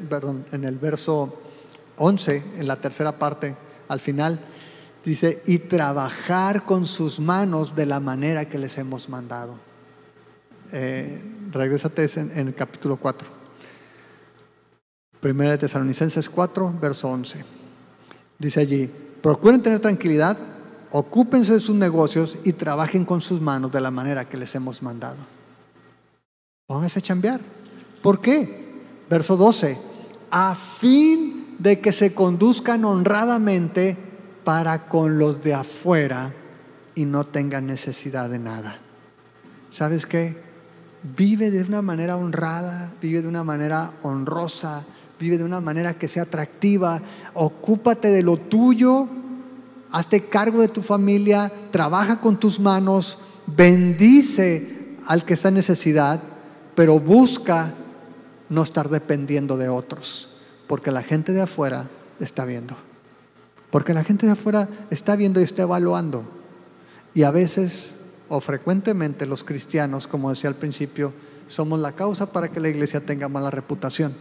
A: 11, en la tercera parte, al final, dice, y trabajar con sus manos de la manera que les hemos mandado. Regrésate en el capítulo 4. Primera de Tesalonicenses 4, verso 11. Dice allí, procuren tener tranquilidad, ocúpense de sus negocios y trabajen con sus manos de la manera que les hemos mandado. Pónganse a chambear. ¿Por qué? Verso 12, a fin de que se conduzcan honradamente para con los de afuera y no tengan necesidad de nada. ¿Sabes qué? Vive de una manera honrada, vive de una manera honrosa, vive de una manera que sea atractiva, ocúpate de lo tuyo, hazte cargo de tu familia, trabaja con tus manos, bendice al que está en necesidad, pero busca no estar dependiendo de otros, porque la gente de afuera está viendo. Porque la gente de afuera está viendo y está evaluando. Y a veces, o frecuentemente, los cristianos, como decía al principio, somos la causa para que la iglesia tenga mala reputación.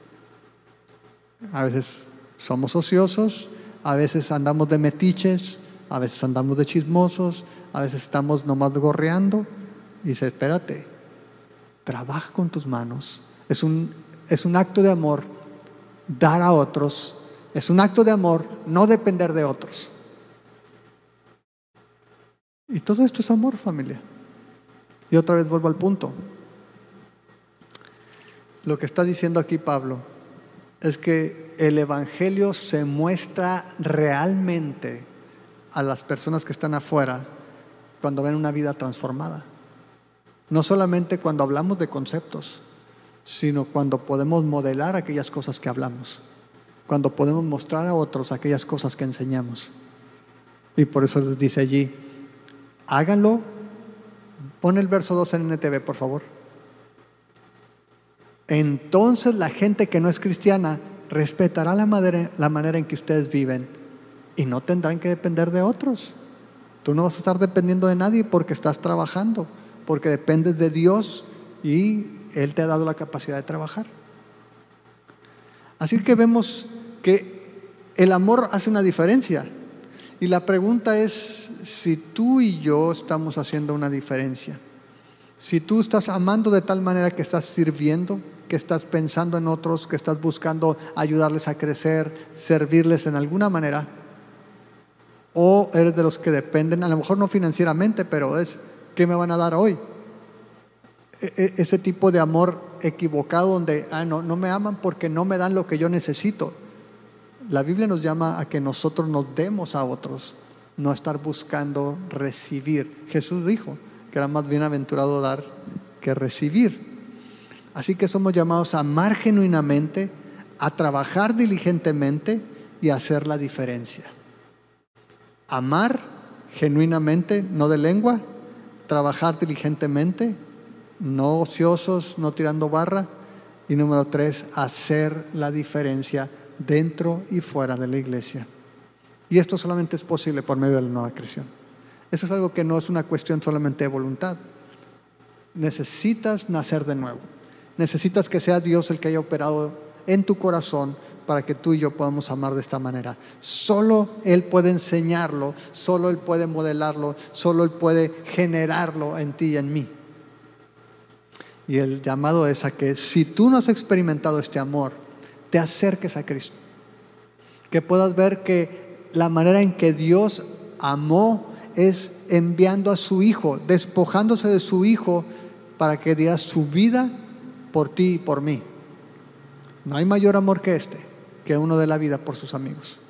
A: A veces somos ociosos, a veces andamos de metiches, a veces andamos de chismosos, a veces estamos nomás gorreando. Y dice, espérate, trabaja con tus manos. Es un acto de amor dar a otros. Es un acto de amor no depender de otros. Y todo esto es amor, familia. Y otra vez vuelvo al punto. Lo que está diciendo aquí Pablo es que el evangelio se muestra realmente a las personas que están afuera cuando ven una vida transformada. No solamente cuando hablamos de conceptos, sino cuando podemos modelar aquellas cosas que hablamos, cuando podemos mostrar a otros aquellas cosas que enseñamos. Y por eso les dice allí, háganlo. Pon el verso 2 en NTV, por favor. Entonces la gente que no es cristiana respetará la manera en que ustedes viven y no tendrán que depender de otros. Tú no vas a estar dependiendo de nadie porque estás trabajando, porque dependes de Dios y Él te ha dado la capacidad de trabajar. Así que vemos que el amor hace una diferencia. Y la pregunta es si tú y yo estamos haciendo una diferencia. Si tú estás amando de tal manera que estás sirviendo, que estás pensando en otros, que estás buscando ayudarles a crecer, servirles en alguna manera, o eres de los que dependen, a lo mejor no financieramente, pero es ¿qué me van a dar hoy? Ese tipo de amor equivocado donde no me aman porque no me dan lo que yo necesito. La Biblia nos llama a que nosotros nos demos a otros, no estar buscando recibir. Jesús dijo que era más bienaventurado dar que recibir. Así que somos llamados a amar genuinamente, a trabajar diligentemente y a hacer la diferencia. Amar genuinamente, no de lengua, trabajar diligentemente, no ociosos, no tirando barra. Y número 3, hacer la diferencia dentro y fuera de la iglesia. Y esto solamente es posible por medio de la nueva creación. Eso es algo que no es una cuestión solamente de voluntad. Necesitas nacer de nuevo. Necesitas que sea Dios el que haya operado en tu corazón para que tú y yo podamos amar de esta manera. Solo Él puede enseñarlo, solo Él puede modelarlo, solo Él puede generarlo en ti y en mí. Y el llamado es a que si tú no has experimentado este amor, te acerques a Cristo. Que puedas ver que la manera en que Dios amó es enviando a su Hijo, despojándose de su Hijo para que diera su vida por ti y por mí. No hay mayor amor que este, que uno dé la vida por sus amigos.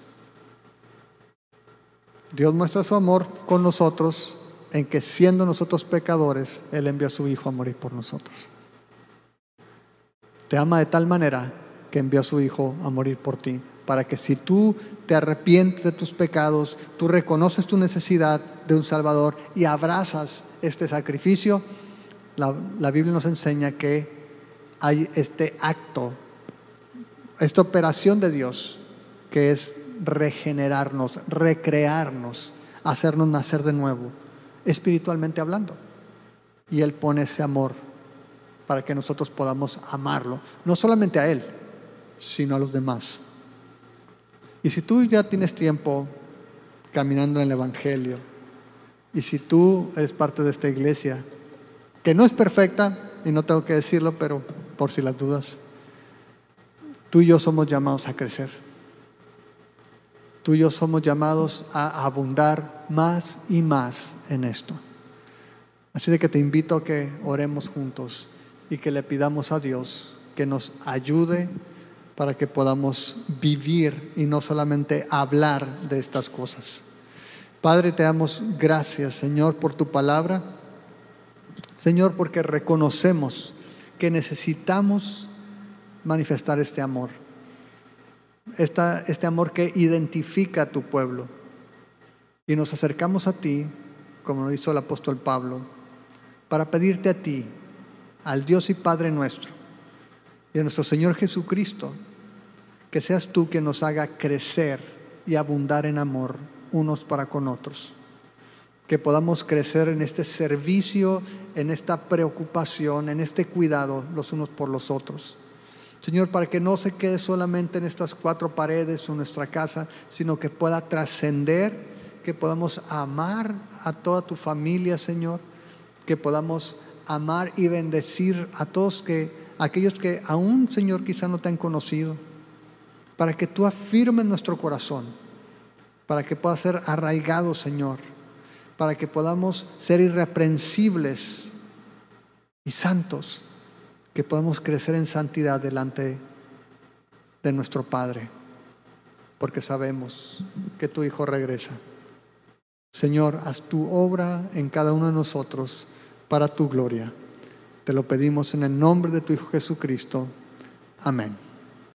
A: Dios muestra su amor con nosotros en que, siendo nosotros pecadores, Él envió a su Hijo a morir por nosotros. Te ama de tal manera que envió a su Hijo a morir por ti, para que si tú te arrepientes de tus pecados, tú reconoces tu necesidad de un Salvador y abrazas este sacrificio, la Biblia nos enseña que hay este acto, esta operación de Dios, que es regenerarnos, recrearnos, hacernos nacer de nuevo, espiritualmente hablando. Y Él pone ese amor para que nosotros podamos amarlo, no solamente a Él, sino a los demás. Y si tú ya tienes tiempo caminando en el Evangelio, y si tú eres parte de esta iglesia, que no es perfecta, y no tengo que decirlo, pero por si las dudas, tú y yo somos llamados a crecer. Tú y yo somos llamados a abundar más y más en esto. Así de que te invito a que oremos juntos y que le pidamos a Dios que nos ayude para que podamos vivir y no solamente hablar de estas cosas. Padre, te damos gracias, Señor, por tu palabra. Señor, porque reconocemos que necesitamos manifestar este amor. Este amor que identifica a tu pueblo. Y nos acercamos a ti, como lo hizo el apóstol Pablo, para pedirte a ti, al Dios y Padre nuestro, y a nuestro Señor Jesucristo, que seas tú quien nos haga crecer y abundar en amor unos para con otros. Que podamos crecer en este servicio, en esta preocupación, en este cuidado los unos por los otros. Señor, para que no se quede solamente en estas 4 paredes o nuestra casa, sino que pueda trascender, que podamos amar a toda tu familia, Señor, que podamos amar y bendecir a todos aquellos que aún, Señor, quizá no te han conocido, para que tú afirmes nuestro corazón, para que pueda ser arraigado, Señor, para que podamos ser irreprensibles y santos, que podamos crecer en santidad delante de nuestro Padre, porque sabemos que tu Hijo regresa. Señor, haz tu obra en cada uno de nosotros para tu gloria. Te lo pedimos en el nombre de tu Hijo Jesucristo. Amén.